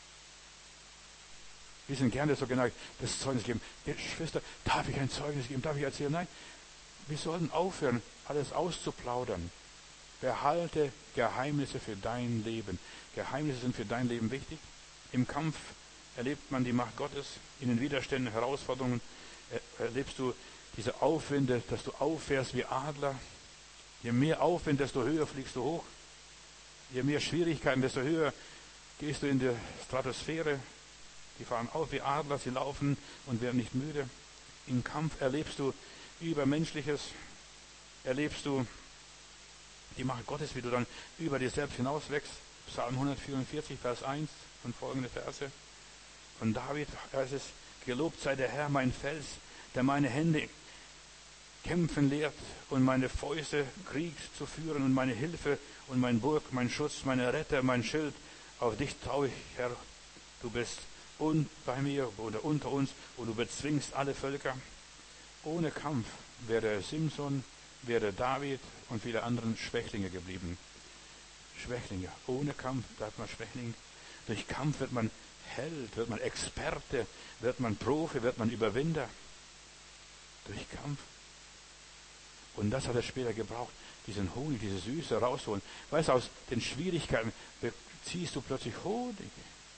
Wir sind gerne so geneigt, das Zeugnis geben. Geschwister, darf ich ein Zeugnis geben? Darf ich erzählen? Nein. Wir sollten aufhören, alles auszuplaudern. Behalte Geheimnisse für dein Leben. Geheimnisse sind für dein Leben wichtig. Im Kampf erlebt man die Macht Gottes. In den Widerständen, Herausforderungen erlebst du diese Aufwinde, dass du auffährst wie Adler. Je mehr Aufwind, desto höher fliegst du hoch. Je mehr Schwierigkeiten, desto höher gehst du in die Stratosphäre. Die fahren auf wie Adler, sie laufen und werden nicht müde. Im Kampf erlebst du Übermenschliches, erlebst du die Macht Gottes, wie du dann über dir selbst hinauswächst. Psalm hundertvierundvierzig, Vers eins und folgende Verse. Von David heißt es, gelobt sei der Herr, mein Fels, der meine Hände kämpfen lehrt und meine Fäuste Krieg zu führen und meine Hilfe und mein Burg, mein Schutz, meine Retter, mein Schild. Auf dich traue ich, Herr, du bist und bei mir oder unter uns und du bezwingst alle Völker. Ohne Kampf wäre Simson, wäre David und viele andere Schwächlinge geblieben. Schwächlinge. Ohne Kampf bleibt man Schwächling. Durch Kampf wird man Held, wird man Experte, wird man Profi, wird man Überwinder. Durch Kampf. Und das hat er später gebraucht, diesen Honig, diese Süße rausholen. Weißt du, aus den Schwierigkeiten ziehst du plötzlich Honig.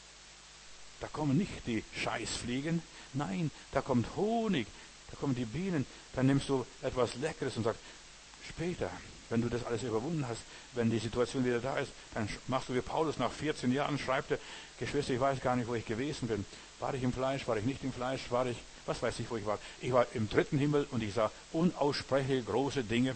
Da kommen nicht die Scheißfliegen, nein, da kommt Honig, da kommen die Bienen. Dann nimmst du etwas Leckeres und sagst, später, wenn du das alles überwunden hast, wenn die Situation wieder da ist, dann machst du wie Paulus nach vierzehn Jahren, schreibt er, Geschwister, ich weiß gar nicht, wo ich gewesen bin. War ich im Fleisch, war ich nicht im Fleisch, war ich, was weiß ich, wo ich war. Ich war im dritten Himmel und ich sah unaussprechliche große Dinge.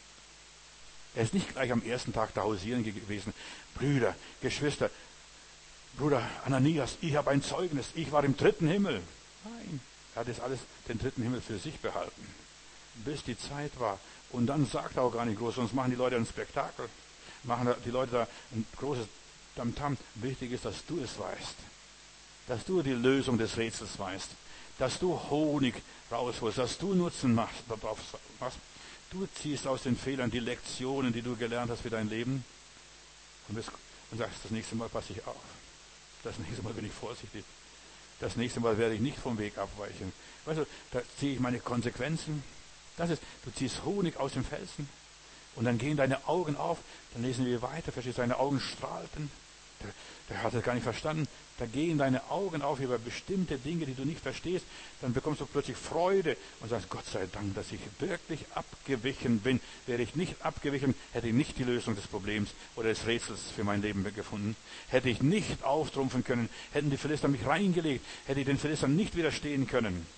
Er ist nicht gleich am ersten Tag da hausieren gewesen. Brüder, Geschwister, Bruder Ananias, ich habe ein Zeugnis, ich war im dritten Himmel. Nein, er hat das alles, den dritten Himmel für sich behalten, bis die Zeit war. Und dann sagt er auch gar nicht groß, sonst machen die Leute ein Spektakel, machen die Leute da ein großes Tamtam. Wichtig ist, dass du es weißt, dass du die Lösung des Rätsels weißt, dass du Honig rausholst, dass du Nutzen machst, darauf machst. Du ziehst aus den Fehlern die Lektionen, die du gelernt hast für dein Leben und, bist, und sagst, das nächste Mal passe ich auf. Das nächste Mal bin ich vorsichtig. Das nächste Mal werde ich nicht vom Weg abweichen. Weißt du, da ziehe ich meine Konsequenzen. Das ist, du ziehst Honig aus dem Felsen und dann gehen deine Augen auf. Dann lesen wir weiter, verstehst du, deine Augen strahlten. Der, der hat das gar nicht verstanden. Da gehen deine Augen auf über bestimmte Dinge, die du nicht verstehst. Dann bekommst du plötzlich Freude und sagst, Gott sei Dank, dass ich wirklich abgewichen bin. Wäre ich nicht abgewichen, hätte ich nicht die Lösung des Problems oder des Rätsels für mein Leben gefunden. Hätte ich nicht auftrumpfen können, hätten die Philister mich reingelegt, hätte ich den Philistern nicht widerstehen können.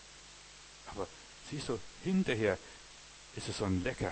Aber siehst du, hinterher ist es so ein Lecker,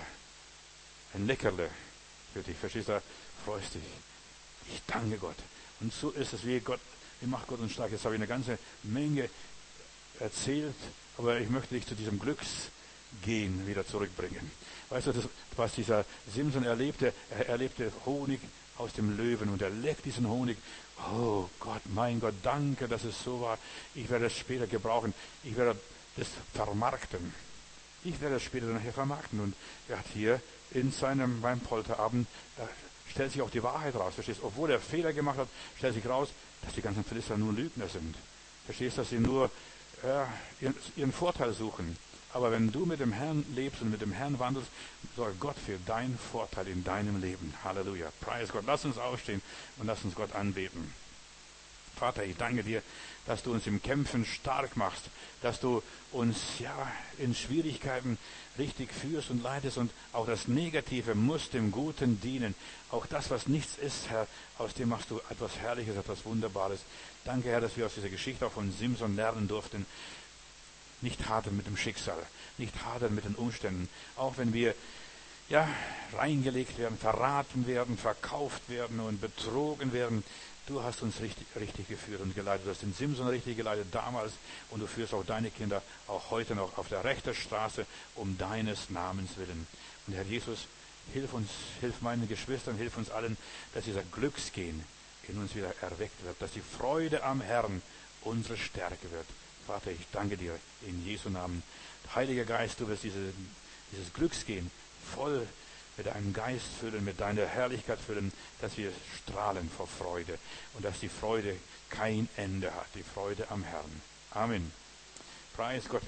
ein Leckerle für dich. Verstehst du? Freust dich. Ich danke Gott. Und so ist es, wie Gott, wie macht Gott uns stark. Jetzt habe ich eine ganze Menge erzählt, aber ich möchte dich zu diesem Glücksgehen wieder zurückbringen. Weißt du, das, was dieser Simson erlebte, er erlebte Honig aus dem Löwen und er leckt diesen Honig. Oh Gott, mein Gott, danke, dass es so war. Ich werde es später gebrauchen. Ich werde das vermarkten. Ich werde es später nachher vermarkten. Und er hat hier in seinem, beim Polterabend, da stellt sich auch die Wahrheit raus. Verstehst? Obwohl er Fehler gemacht hat, stellt sich raus, dass die ganzen Philister nur Lügner sind. Verstehst, dass sie nur äh, ihren, ihren Vorteil suchen. Aber wenn du mit dem Herrn lebst und mit dem Herrn wandelst, sorgt Gott für deinen Vorteil in deinem Leben. Halleluja. Preis Gott. Lass uns aufstehen und lass uns Gott anbeten. Vater, ich danke dir, dass du uns im Kämpfen stark machst, dass du uns ja in Schwierigkeiten richtig führst und leitest und auch das Negative muss dem Guten dienen. Auch das, was nichts ist, Herr, aus dem machst du etwas Herrliches, etwas Wunderbares. Danke, Herr, dass wir aus dieser Geschichte auch von Simson lernen durften. Nicht hadern mit dem Schicksal, nicht hadern mit den Umständen, auch wenn wir ja reingelegt werden, verraten werden, verkauft werden und betrogen werden. Du hast uns richtig, richtig geführt und geleitet. Du hast den Simson richtig geleitet damals und du führst auch deine Kinder auch heute noch auf der rechten Straße um deines Namens willen. Und Herr Jesus, hilf uns, hilf meinen Geschwistern, hilf uns allen, dass dieser Glücksgehen in uns wieder erweckt wird, dass die Freude am Herrn unsere Stärke wird. Vater, ich danke dir in Jesu Namen. Heiliger Geist, du wirst diese, dieses Glücksgehen voll mit deinem Geist füllen, mit deiner Herrlichkeit füllen, dass wir strahlen vor Freude und dass die Freude kein Ende hat, die Freude am Herrn. Amen. Preis Gott.